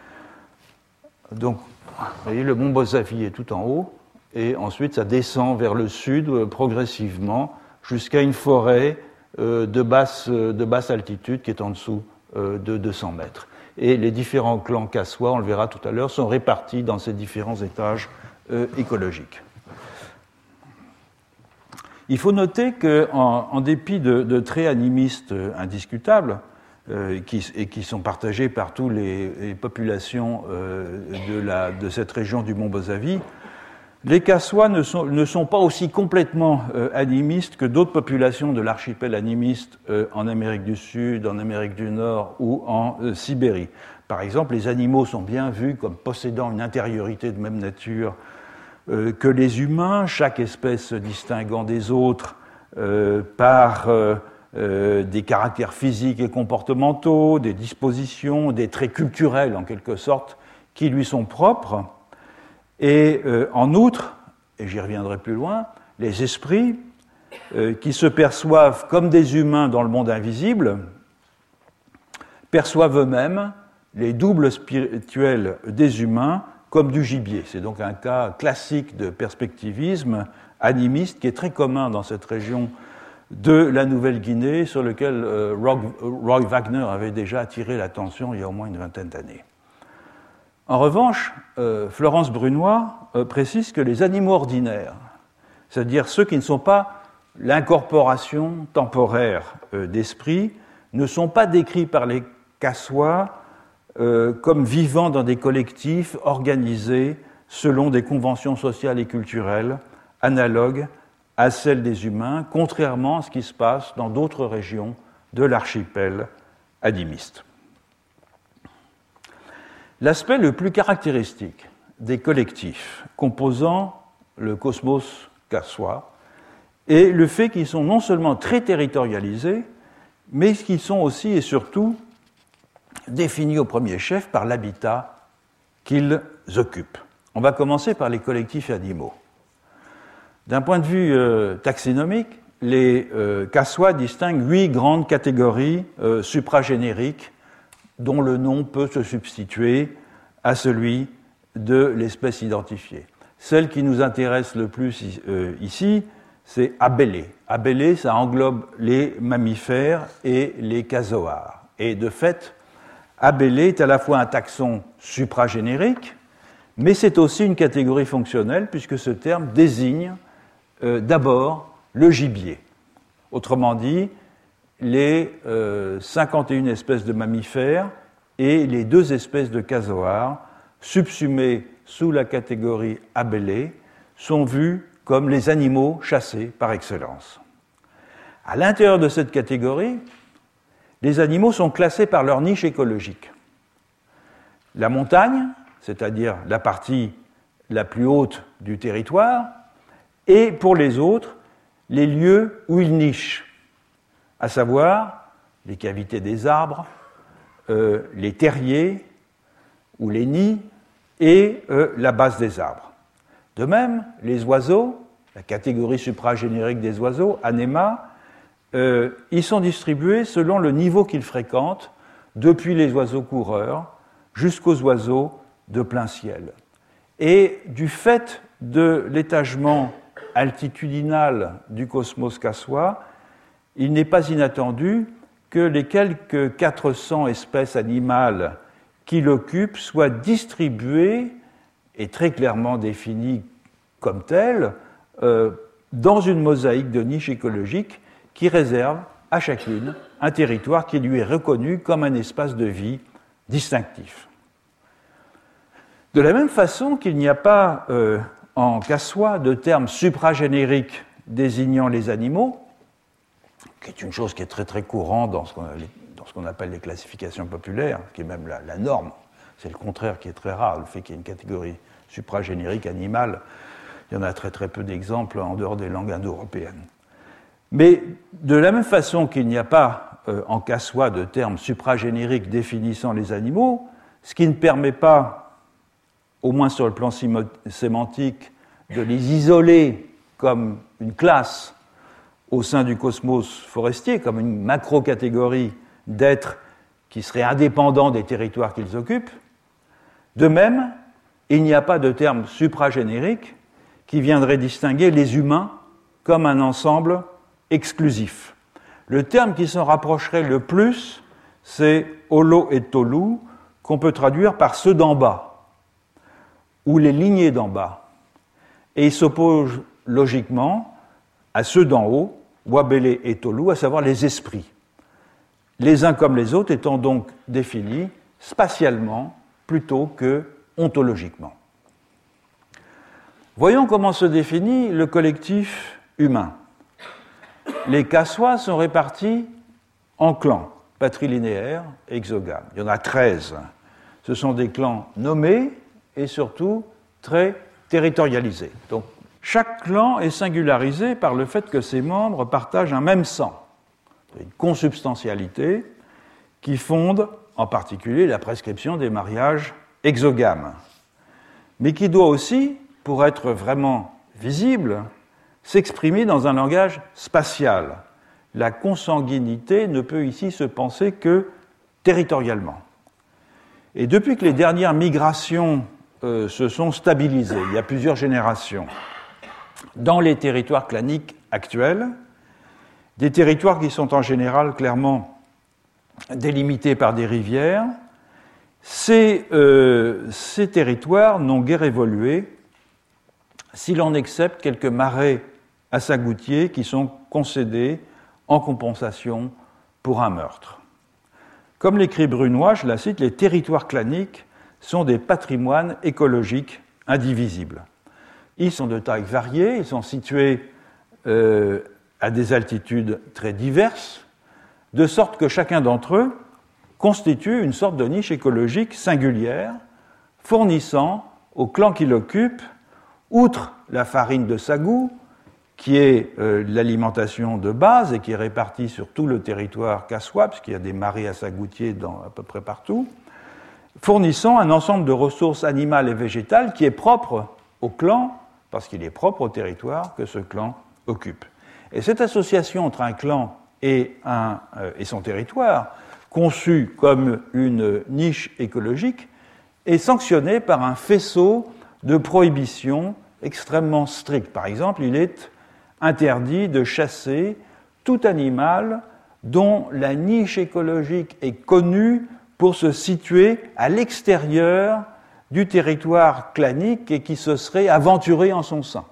Donc, vous voyez, le mont Bozavi est tout en haut, et ensuite ça descend vers le sud euh, progressivement jusqu'à une forêt euh, de, basse, euh, de basse altitude qui est en dessous euh, de deux cents mètres. Et les différents clans Kassoas, on le verra tout à l'heure, sont répartis dans ces différents étages euh, écologiques. Il faut noter qu'en en dépit de, de traits animistes indiscutables, euh, qui, et qui sont partagés par toutes les, les populations euh, de, la, de cette région du mont Bozavi, les Kassoas ne sont, ne sont pas aussi complètement euh, animistes que d'autres populations de l'archipel animiste euh, en Amérique du Sud, en Amérique du Nord ou en euh, Sibérie. Par exemple, les animaux sont bien vus comme possédant une intériorité de même nature euh, que les humains, chaque espèce se distinguant des autres euh, par euh, euh, des caractères physiques et comportementaux, des dispositions, des traits culturels en quelque sorte, qui lui sont propres. Et euh, en outre, et j'y reviendrai plus loin, les esprits euh, qui se perçoivent comme des humains dans le monde invisible perçoivent eux-mêmes les doubles spirituels des humains comme du gibier. C'est donc un cas classique de perspectivisme animiste qui est très commun dans cette région de la Nouvelle-Guinée, sur lequel euh, Roy Wagner avait déjà attiré l'attention il y a au moins une vingtaine d'années. En revanche, euh, Florence Brunois euh, précise que les animaux ordinaires, c'est-à-dire ceux qui ne sont pas l'incorporation temporaire euh, d'esprit, ne sont pas décrits par les Kassoas euh, comme vivant dans des collectifs organisés selon des conventions sociales et culturelles analogues à celles des humains, contrairement à ce qui se passe dans d'autres régions de l'archipel animiste. L'aspect le plus caractéristique des collectifs composant le cosmos kassois est le fait qu'ils sont non seulement très territorialisés, mais qu'ils sont aussi et surtout définis au premier chef par l'habitat qu'ils occupent. On va commencer par les collectifs animaux. D'un point de vue euh, taxinomique, les euh, Kassoas distinguent huit grandes catégories euh, supragénériques dont le nom peut se substituer à celui de l'espèce identifiée. Celle qui nous intéresse le plus euh, ici, c'est Abélé. Abélé, ça englobe les mammifères et les casoars. Et de fait, Abélé est à la fois un taxon supragénérique, mais c'est aussi une catégorie fonctionnelle, puisque ce terme désigne euh, d'abord le gibier. Autrement dit, les euh, cinquante et une espèces de mammifères et les deux espèces de casoars, subsumées sous la catégorie Abélé, sont vues comme les animaux chassés par excellence. À l'intérieur de cette catégorie, les animaux sont classés par leur niche écologique. La montagne, c'est-à-dire la partie la plus haute du territoire, et pour les autres, les lieux où ils nichent, à savoir les cavités des arbres, euh, les terriers ou les nids et euh, la base des arbres. De même, les oiseaux, la catégorie supragénérique des oiseaux, Anéma, euh, ils sont distribués selon le niveau qu'ils fréquentent, depuis les oiseaux coureurs jusqu'aux oiseaux de plein ciel. Et du fait de l'étagement altitudinal du cosmos cassois, il n'est pas inattendu que les quelques quatre cents espèces animales qui l'occupent soient distribuées et très clairement définies comme telles euh, dans une mosaïque de niches écologiques qui réserve à chacune un territoire qui lui est reconnu comme un espace de vie distinctif. De la même façon qu'il n'y a pas euh, en cassois de terme supragénérique désignant les animaux, qui est une chose qui est très très courante dans ce qu'on, dans ce qu'on appelle les classifications populaires, qui est même la, la norme, c'est le contraire qui est très rare, le fait qu'il y ait une catégorie supragénérique animale, il y en a très très peu d'exemples en dehors des langues indo-européennes. Mais de la même façon qu'il n'y a pas euh, en cassois de terme supragénérique définissant les animaux, ce qui ne permet pas, au moins sur le plan sémantique, de les isoler comme une classe au sein du cosmos forestier, comme une macro-catégorie d'êtres qui seraient indépendants des territoires qu'ils occupent. De même, il n'y a pas de terme supragénérique qui viendrait distinguer les humains comme un ensemble exclusif. Le terme qui s'en rapprocherait le plus, c'est holo et tolu, qu'on peut traduire par ceux d'en bas, ou les lignées d'en bas. Et il s'oppose logiquement à ceux d'en haut, wabélé et tolu, à savoir les esprits. Les uns comme les autres étant donc définis spatialement plutôt que ontologiquement. Voyons comment se définit le collectif humain. Les cassois sont répartis en clans, patrilinéaires et exogames. Il y en a treize. Ce sont des clans nommés et surtout très territorialisés. Donc, chaque clan est singularisé par le fait que ses membres partagent un même sang, une consubstantialité qui fonde en particulier la prescription des mariages exogames, mais qui doit aussi, pour être vraiment visible, s'exprimer dans un langage spatial. La consanguinité ne peut ici se penser que territorialement. Et depuis que les dernières migrations euh, se sont stabilisées, il y a plusieurs générations, dans les territoires claniques actuels, des territoires qui sont en général clairement délimités par des rivières, ces, euh, ces territoires n'ont guère évolué si l'on accepte quelques marais à sagoutiers qui sont concédés en compensation pour un meurtre. Comme l'écrit Brunois, je la cite, les territoires claniques sont des patrimoines écologiques indivisibles. Ils sont de tailles variées, ils sont situés euh, à des altitudes très diverses, de sorte que chacun d'entre eux constitue une sorte de niche écologique singulière, fournissant au clan qui l'occupe, outre la farine de sagou, qui est euh, l'alimentation de base et qui est répartie sur tout le territoire cassois, puisqu'il y a des marais à sagoutiers dans à peu près partout, fournissant un ensemble de ressources animales et végétales qui est propre au clan, parce qu'il est propre au territoire que ce clan occupe. Et cette association entre un clan et, un, euh, et son territoire, conçue comme une niche écologique, est sanctionnée par un faisceau de prohibitions extrêmement strictes. Par exemple, il est interdit de chasser tout animal dont la niche écologique est connue pour se situer à l'extérieur du territoire clanique et qui se serait aventuré en son sein.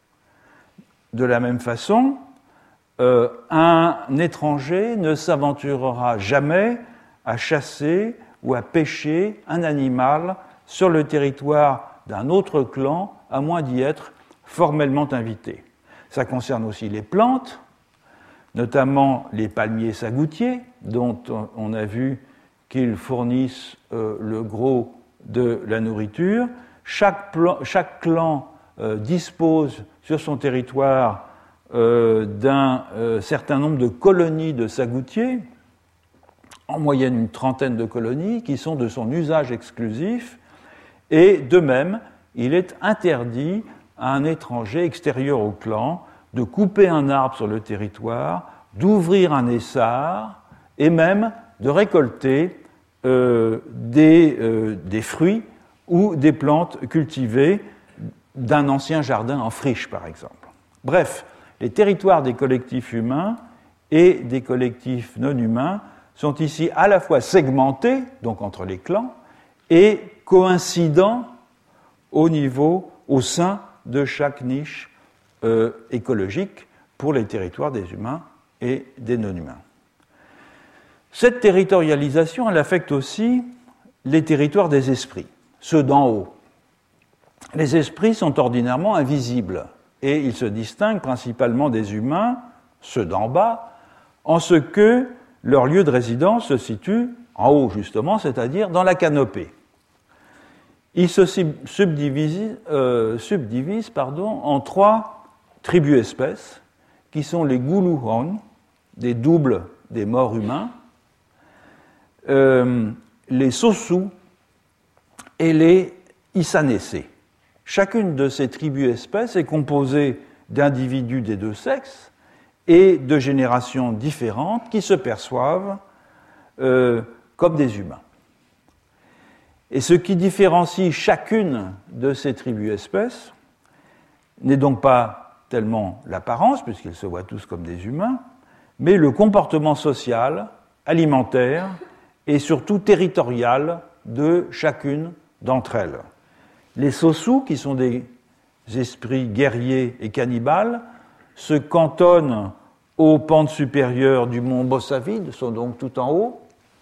De la même façon, euh, un étranger ne s'aventurera jamais à chasser ou à pêcher un animal sur le territoire d'un autre clan, à moins d'y être formellement invité. Ça concerne aussi les plantes, notamment les palmiers sagoutiers, dont on a vu qu'ils fournissent euh, le gros de la nourriture. Chaque, plan, chaque clan euh, dispose sur son territoire euh, d'un euh, certain nombre de colonies de sagoutiers, en moyenne une trentaine de colonies, qui sont de son usage exclusif, et de même, il est interdit à un étranger extérieur au clan de couper un arbre sur le territoire, d'ouvrir un essart, et même de récolter euh, des, euh, des fruits ou des plantes cultivées d'un ancien jardin en friche, par exemple. Bref, les territoires des collectifs humains et des collectifs non humains sont ici à la fois segmentés, donc entre les clans, et coïncidents au niveau, au sein de chaque niche euh, écologique pour les territoires des humains et des non-humains. Cette territorialisation, elle affecte aussi les territoires des esprits, ceux d'en haut. Les esprits sont ordinairement invisibles et ils se distinguent principalement des humains, ceux d'en bas, en ce que leur lieu de résidence se situe en haut, justement, c'est-à-dire dans la canopée. Ils se subdivisent, euh, subdivisent pardon, en trois tribus-espèces, qui sont les Guluhon, des doubles des morts humains, euh, les Sosu et les Isanese. Chacune de ces tribus-espèces est composée d'individus des deux sexes et de générations différentes qui se perçoivent euh, comme des humains. Et ce qui différencie chacune de ces tribus-espèces n'est donc pas tellement l'apparence, puisqu'ils se voient tous comme des humains, mais le comportement social, alimentaire et surtout territorial de chacune d'entre elles. Les Sosu, qui sont des esprits guerriers et cannibales, se cantonnent aux pentes supérieures du mont Bossavide, sont donc tout en haut,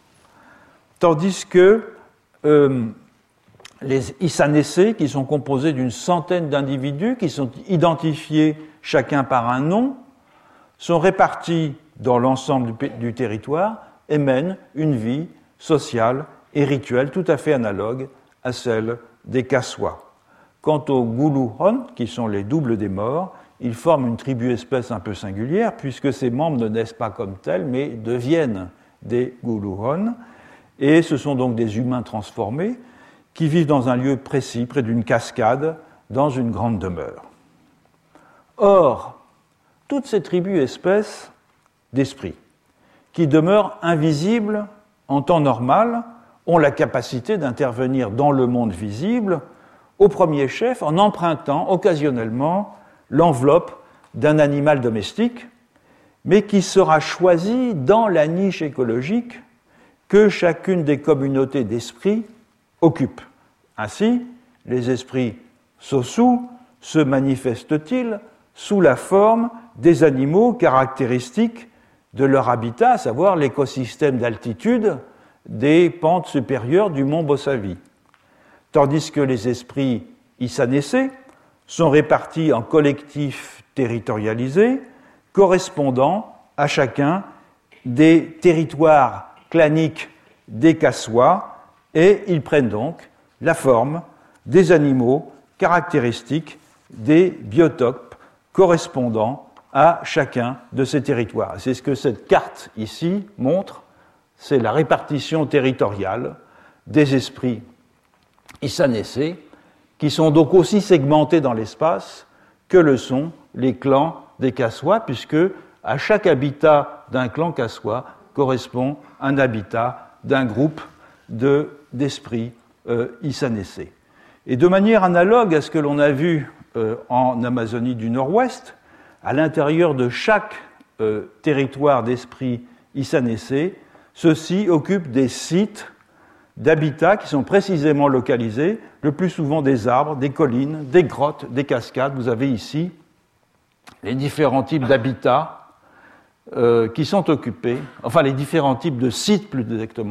tandis que euh, les Isanese, qui sont composés d'une centaine d'individus, qui sont identifiés chacun par un nom, sont répartis dans l'ensemble du, du territoire et mènent une vie sociale et rituelle tout à fait analogue à celle des Kaswa. Quant aux Guluhon, qui sont les doubles des morts, ils forment une tribu-espèce un peu singulière, puisque ces membres ne naissent pas comme tels, mais deviennent des Guluhon, et ce sont donc des humains transformés qui vivent dans un lieu précis, près d'une cascade, dans une grande demeure. Or, toutes ces tribus-espèces d'esprits, qui demeurent invisibles en temps normal, ont la capacité d'intervenir dans le monde visible, au premier chef en empruntant occasionnellement l'enveloppe d'un animal domestique, mais qui sera choisi dans la niche écologique que chacune des communautés d'esprits occupe. Ainsi, les esprits Sosu se manifestent-ils sous la forme des animaux caractéristiques de leur habitat, à savoir l'écosystème d'altitude des pentes supérieures du mont Bosavi, tandis que les esprits Isanese sont répartis en collectifs territorialisés correspondant à chacun des territoires claniques des Kaswa, et ils prennent donc la forme des animaux caractéristiques des biotopes correspondant à chacun de ces territoires. C'est ce que cette carte ici montre, c'est la répartition territoriale des esprits Isanese, qui sont donc aussi segmentés dans l'espace que le sont les clans des Kaswa, puisque à chaque habitat d'un clan Kaswa correspond un habitat d'un groupe de, d'esprits euh, Isanese. Et de manière analogue à ce que l'on a vu euh, en Amazonie du Nord-Ouest, à l'intérieur de chaque euh, territoire d'esprits Isanese, ceux-ci occupent des sites d'habitats qui sont précisément localisés, le plus souvent des arbres, des collines, des grottes, des cascades. Vous avez ici les différents types d'habitats euh, qui sont occupés, enfin les différents types de sites plus exactement,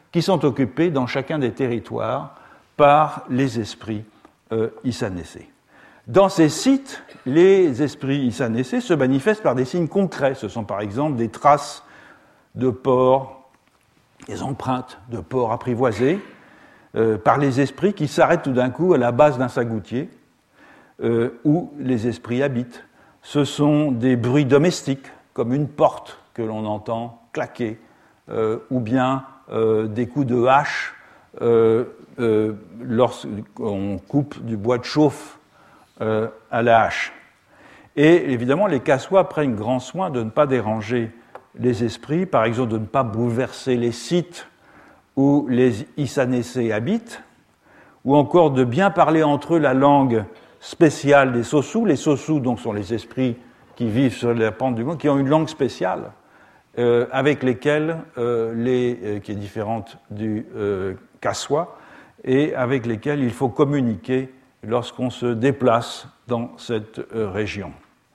qui sont occupés dans chacun des territoires par les esprits euh, Issanécés. Dans ces sites, les esprits Issanécés se manifestent par des signes concrets. Ce sont par exemple des traces de porcs, des empreintes de porcs apprivoisés, euh, par les esprits qui s'arrêtent tout d'un coup à la base d'un sagoutier, euh, où les esprits habitent. Ce sont des bruits domestiques, comme une porte que l'on entend claquer, euh, ou bien euh, des coups de hache euh, euh, lorsqu'on coupe du bois de chauffe euh, à la hache. Et évidemment, les Kassois prennent grand soin de ne pas déranger les esprits, par exemple de ne pas bouleverser les sites où les Issanécés habitent, ou encore de bien parler entre eux la langue spéciale des Sossous. Les Sossous, donc, sont les esprits qui vivent sur la pente du monde, qui ont une langue spéciale, euh, avec lesquelles, euh, les, euh, qui est différente du euh, Kassois, et avec lesquelles il faut communiquer lorsqu'on se déplace dans cette euh, région.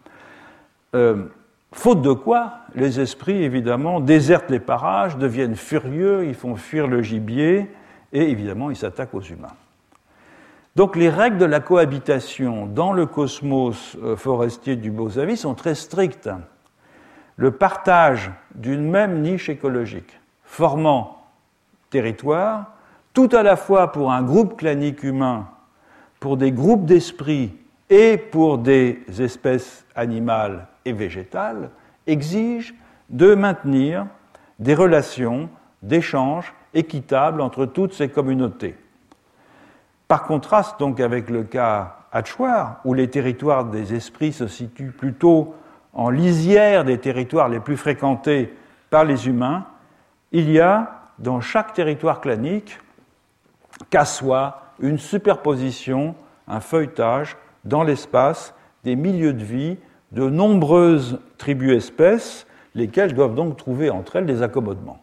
Euh, faute de quoi, les esprits, évidemment, désertent les parages, deviennent furieux, ils font fuir le gibier, et évidemment, ils s'attaquent aux humains. Donc les règles de la cohabitation dans le cosmos forestier du Bozavi sont très strictes. Le partage d'une même niche écologique formant territoire, tout à la fois pour un groupe clanique humain, pour des groupes d'esprits et pour des espèces animales et végétales, exige de maintenir des relations d'échange équitables entre toutes ces communautés. Par contraste donc avec le cas Hatchoir, où les territoires des esprits se situent plutôt en lisière des territoires les plus fréquentés par les humains, il y a dans chaque territoire clanique, Kassois, une superposition, un feuilletage dans l'espace des milieux de vie de nombreuses tribus-espèces, lesquelles doivent donc trouver entre elles des accommodements.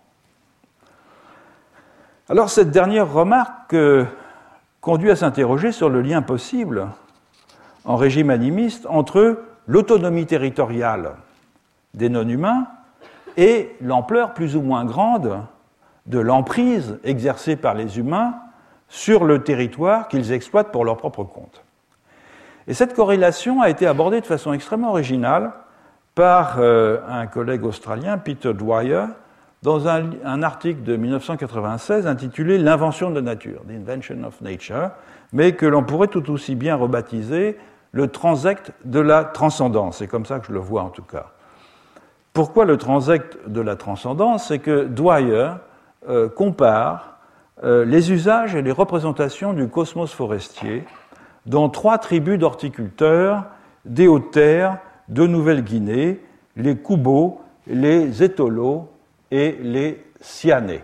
Alors cette dernière remarque euh, conduit à s'interroger sur le lien possible, en régime animiste, entre l'autonomie territoriale des non-humains et l'ampleur plus ou moins grande de l'emprise exercée par les humains sur le territoire qu'ils exploitent pour leur propre compte. Et cette corrélation a été abordée de façon extrêmement originale par euh, un collègue australien, Peter Dwyer, dans un, un article de dix-neuf cent quatre-vingt-seize intitulé « L'invention de la nature », « The Invention of Nature », mais que l'on pourrait tout aussi bien rebaptiser « le transect de la transcendance ». C'est comme ça que je le vois en tout cas. Pourquoi le transect de la transcendance ? C'est que Dwyer euh, compare euh, les usages et les représentations du cosmos forestier dans trois tribus d'horticulteurs des Hautes-Terres de Nouvelle-Guinée, les Kubo, les Étolos et les Sianais.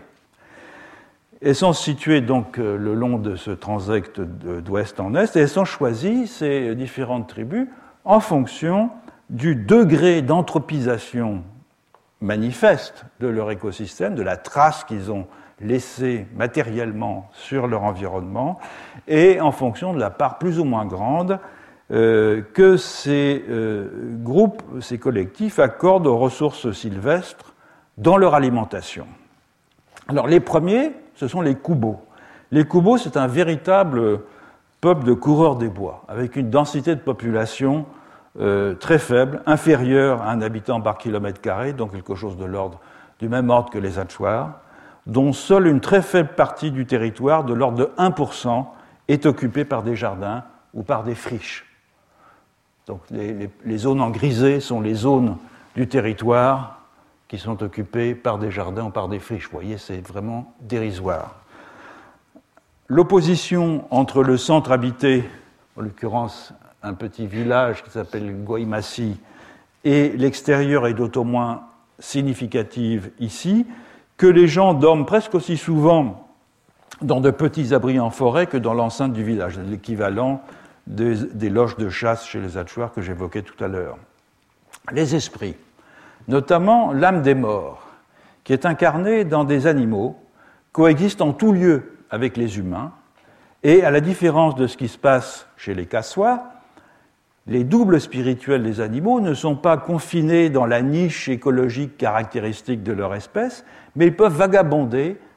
Elles sont situées donc le long de ce transect d'ouest en est, et elles sont choisies, ces différentes tribus, en fonction du degré d'anthropisation manifeste de leur écosystème, de la trace qu'ils ont laissée matériellement sur leur environnement, et en fonction de la part plus ou moins grande euh, que ces euh, groupes, ces collectifs accordent aux ressources sylvestres dans leur alimentation. Alors les premiers, ce sont les Kubo. Les Kubo, c'est un véritable peuple de coureurs des bois, avec une densité de population euh, très faible, inférieure à un habitant par kilomètre carré, donc quelque chose de l'ordre, du même ordre que les Hatchoirs, dont seule une très faible partie du territoire, de l'ordre de un pour cent, est occupée par des jardins ou par des friches. Donc les, les, les zones en grisé sont les zones du territoire qui sont occupées par des jardins ou par des friches. Vous voyez, c'est vraiment dérisoire. L'opposition entre le centre habité, en l'occurrence un petit village qui s'appelle Guaymassi, et l'extérieur est d'autant moins significative ici que les gens dorment presque aussi souvent dans de petits abris en forêt que dans l'enceinte du village, l'équivalent des, des loges de chasse chez les Hatchoirs que j'évoquais tout à l'heure. Les esprits, notamment l'âme des morts, qui est incarnée dans des animaux, coexiste en tout lieu avec les humains, et à la différence de ce qui se passe chez les Kassois, les doubles spirituels des animaux ne sont pas confinés dans la niche écologique caractéristique de leur espèce, mais ils peuvent vagabonder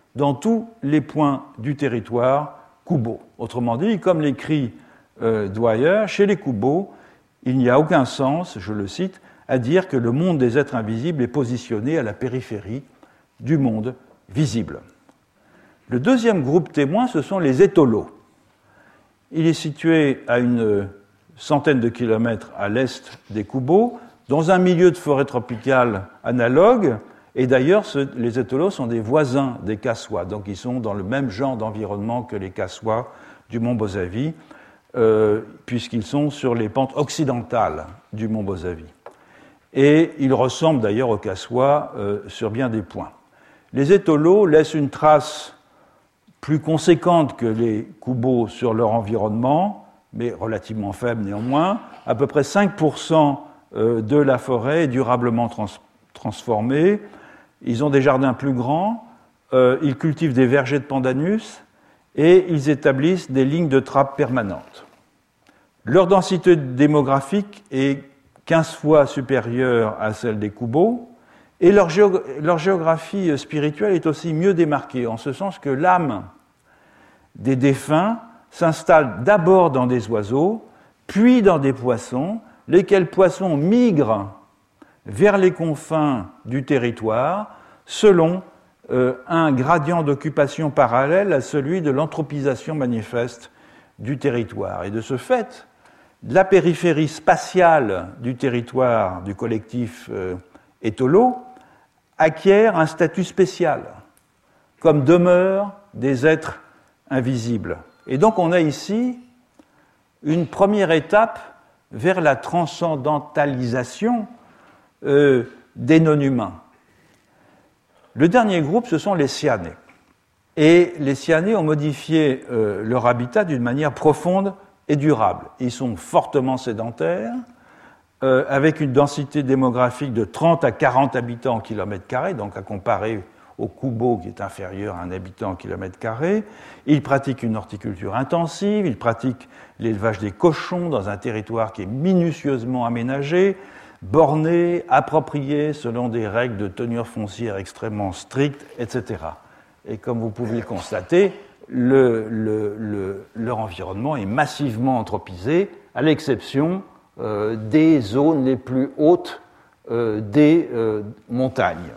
dans tous les points du territoire Kubo. Autrement dit, comme l'écrit euh, Dwyer, chez les Kubo, il n'y a aucun sens, je le cite, à dire que le monde des êtres invisibles est positionné à la périphérie du monde visible. Le deuxième groupe témoin, ce sont les étolos. Il est situé à une centaine de kilomètres à l'est des Kubo, dans un milieu de forêt tropicale analogue, et d'ailleurs, ce, les étolos sont des voisins des Kassois, donc ils sont dans le même genre d'environnement que les Kassois du mont Bozavi, euh, puisqu'ils sont sur les pentes occidentales du mont Bozavi. Et ils ressemblent d'ailleurs aux Kassois euh, sur bien des points. Les étolos laissent une trace plus conséquente que les Kubo sur leur environnement, mais relativement faible néanmoins. À peu près cinq pour cent de la forêt est durablement trans- transformée. Ils ont des jardins plus grands, euh, ils cultivent des vergers de pandanus et ils établissent des lignes de trappe permanentes. Leur densité démographique est quinze fois supérieure à celle des Kubo, et leur, géog- leur géographie spirituelle est aussi mieux démarquée, en ce sens que l'âme des défunts s'installe d'abord dans des oiseaux, puis dans des poissons, lesquels poissons migrent vers les confins du territoire selon euh, un gradient d'occupation parallèle à celui de l'anthropisation manifeste du territoire. Et de ce fait, la périphérie spatiale du territoire du collectif euh, étolo acquiert un statut spécial, comme demeure des êtres invisibles. Et donc on a ici une première étape vers la transcendantalisation euh, des non-humains. Le dernier groupe, ce sont les Cyanés. Et les Cyanés ont modifié euh, leur habitat d'une manière profonde et durable. Ils sont fortement sédentaires, euh, avec une densité démographique de trente à quarante habitants au kilomètre carré, donc à comparer au Kubo qui est inférieur à un habitant au kilomètre carré. Ils pratiquent une horticulture intensive, ils pratiquent l'élevage des cochons dans un territoire qui est minutieusement aménagé, borné, approprié selon des règles de tenure foncière extrêmement strictes, et cetera. Et comme vous pouvez le constater, le, le, le, leur environnement est massivement anthropisé, à l'exception euh, des zones les plus hautes euh, des euh, montagnes.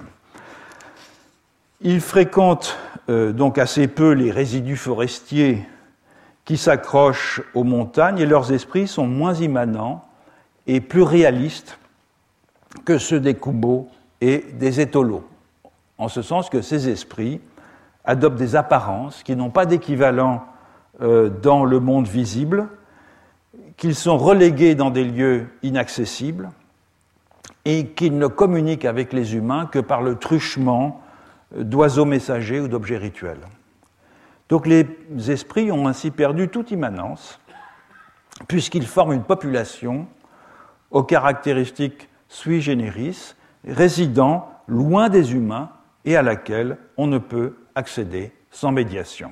Ils fréquentent euh, donc assez peu les résidus forestiers qui s'accrochent aux montagnes et leurs esprits sont moins immanents et plus réalistes que ceux des Kubo et des étolos, en ce sens que ces esprits adoptent des apparences qui n'ont pas d'équivalent euh, dans le monde visible, qu'ils sont relégués dans des lieux inaccessibles et qu'ils ne communiquent avec les humains que par le truchement d'oiseaux messagers ou d'objets rituels. Donc les esprits ont ainsi perdu toute immanence, puisqu'ils forment une population aux caractéristiques sui generis, résidant loin des humains et à laquelle on ne peut accéder sans médiation.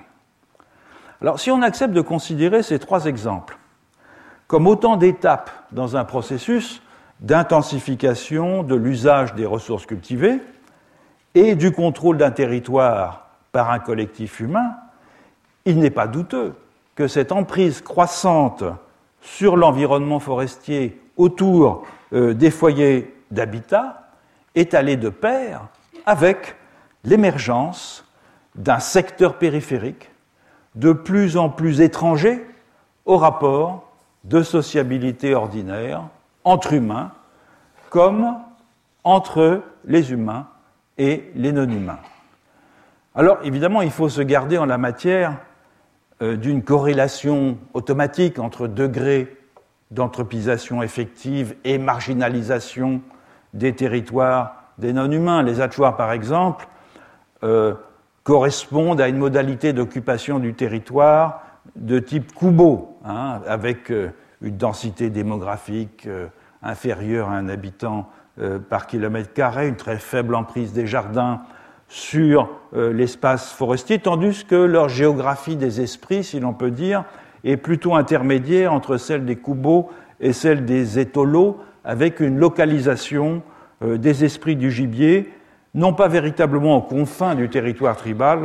Alors, si on accepte de considérer ces trois exemples comme autant d'étapes dans un processus d'intensification de l'usage des ressources cultivées et du contrôle d'un territoire par un collectif humain, il n'est pas douteux que cette emprise croissante sur l'environnement forestier autour euh, des foyers d'habitat est allée de pair avec l'émergence d'un secteur périphérique de plus en plus étranger au rapport de sociabilité ordinaire entre humains comme entre les humains et les non-humains. Alors, évidemment, il faut se garder en la matière euh, d'une corrélation automatique entre degré d'anthropisation effective et marginalisation des territoires des non-humains. Les Achuar, par exemple, euh, correspondent à une modalité d'occupation du territoire de type Kubo, hein, avec euh, une densité démographique euh, inférieure à un habitant euh, par kilomètre carré, une très faible emprise des jardins sur euh, l'espace forestier, tandis que leur géographie des esprits, si l'on peut dire, est plutôt intermédiaire entre celle des Kubo et celle des étolos, avec une localisation euh, des esprits du gibier, non pas véritablement aux confins du territoire tribal,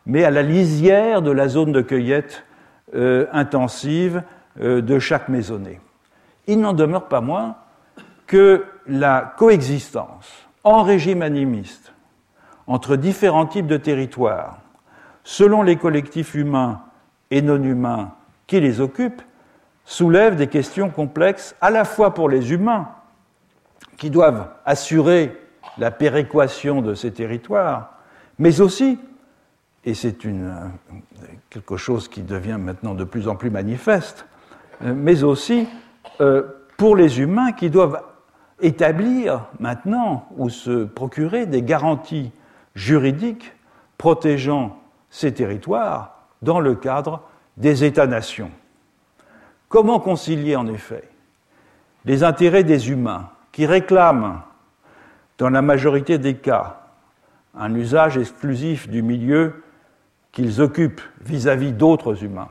mais à la lisière de la zone de cueillette euh, intensive euh, de chaque maisonnée. Il n'en demeure pas moins que la coexistence en régime animiste entre différents types de territoires, selon les collectifs humains et non humains qui les occupent, soulève des questions complexes à la fois pour les humains qui doivent assurer la péréquation de ces territoires, mais aussi, et c'est une, quelque chose qui devient maintenant de plus en plus manifeste, mais aussi euh, pour les humains qui doivent établir maintenant ou se procurer des garanties juridiques protégeant ces territoires dans le cadre des États-nations. Comment concilier en effet les intérêts des humains qui réclament, dans la majorité des cas, un usage exclusif du milieu qu'ils occupent vis-à-vis d'autres humains,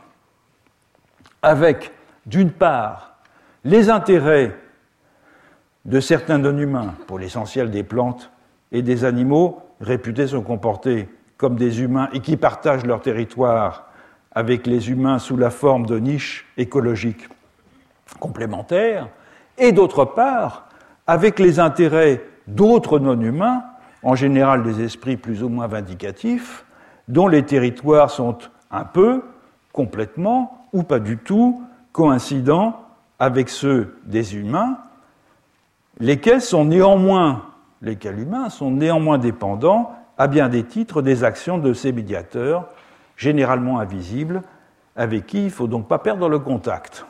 avec, d'une part, les intérêts de certains non-humains, pour l'essentiel des plantes et des animaux, réputés se comporter comme des humains et qui partagent leur territoire avec les humains sous la forme de niches écologiques complémentaires, et d'autre part, avec les intérêts d'autres non-humains, en général des esprits plus ou moins vindicatifs, dont les territoires sont un peu, complètement, ou pas du tout, coïncidents avec ceux des humains, lesquels sont néanmoins, lesquels humains sont néanmoins dépendants, à bien des titres, des actions de ces médiateurs, généralement invisibles, avec qui il ne faut donc pas perdre le contact.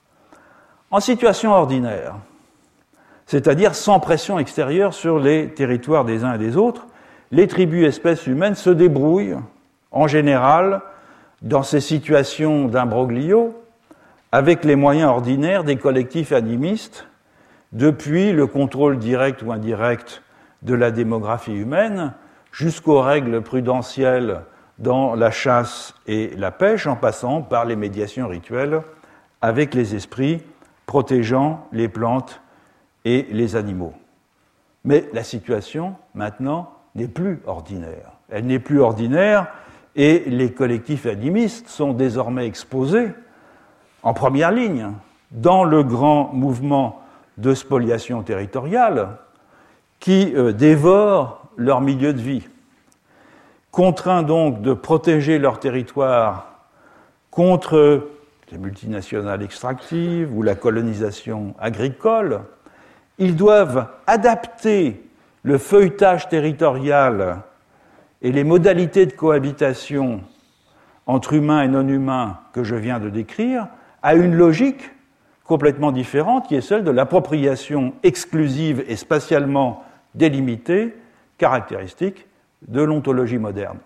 En situation ordinaire, c'est-à-dire sans pression extérieure sur les territoires des uns et des autres, les tribus espèces humaines se débrouillent, en général, dans ces situations d'imbroglio, avec les moyens ordinaires des collectifs animistes, depuis le contrôle direct ou indirect de la démographie humaine, jusqu'aux règles prudentielles dans la chasse et la pêche, en passant par les médiations rituelles avec les esprits protégeant les plantes et les animaux. Mais la situation, maintenant, n'est plus ordinaire. Elle n'est plus ordinaire et les collectifs animistes sont désormais exposés en première ligne dans le grand mouvement de spoliation territoriale qui euh, dévore leur milieu de vie. Contraints donc de protéger leur territoire contre les multinationales extractives ou la colonisation agricole, ils doivent adapter le feuilletage territorial et les modalités de cohabitation entre humains et non-humains que je viens de décrire à une logique complètement différente qui est celle de l'appropriation exclusive et spatialement délimitée, caractéristique de l'ontologie moderne.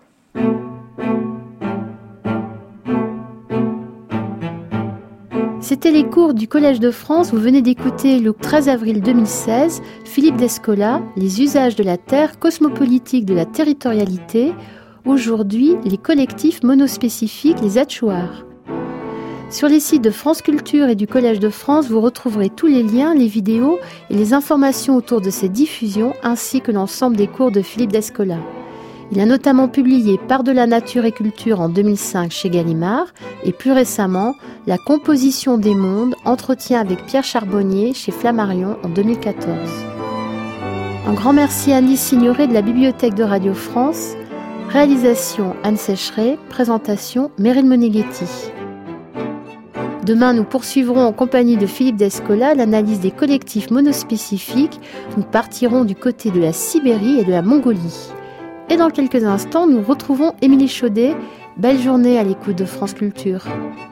C'était les cours du Collège de France. Vous venez d'écouter le treize avril deux mille seize Philippe Descola, Les usages de la terre, cosmopolitique de la territorialité. Aujourd'hui, les collectifs monospécifiques, les Atchouars. Sur les sites de France Culture et du Collège de France, vous retrouverez tous les liens, les vidéos et les informations autour de ces diffusions, ainsi que l'ensemble des cours de Philippe Descola. Il a notamment publié Par de la nature et culture en deux mille cinq chez Gallimard et plus récemment La composition des mondes, entretien avec Pierre Charbonnier chez Flammarion en deux mille quatorze. Un grand merci à Annie Signoret de la Bibliothèque de Radio France. Réalisation Anne Sécheret, présentation Meryl Moneghetti. Demain, nous poursuivrons en compagnie de Philippe Descola l'analyse des collectifs monospécifiques. Nous partirons du côté de la Sibérie et de la Mongolie. Et dans quelques instants, nous retrouvons Émilie Chaudet. Belle journée à l'écoute de France Culture.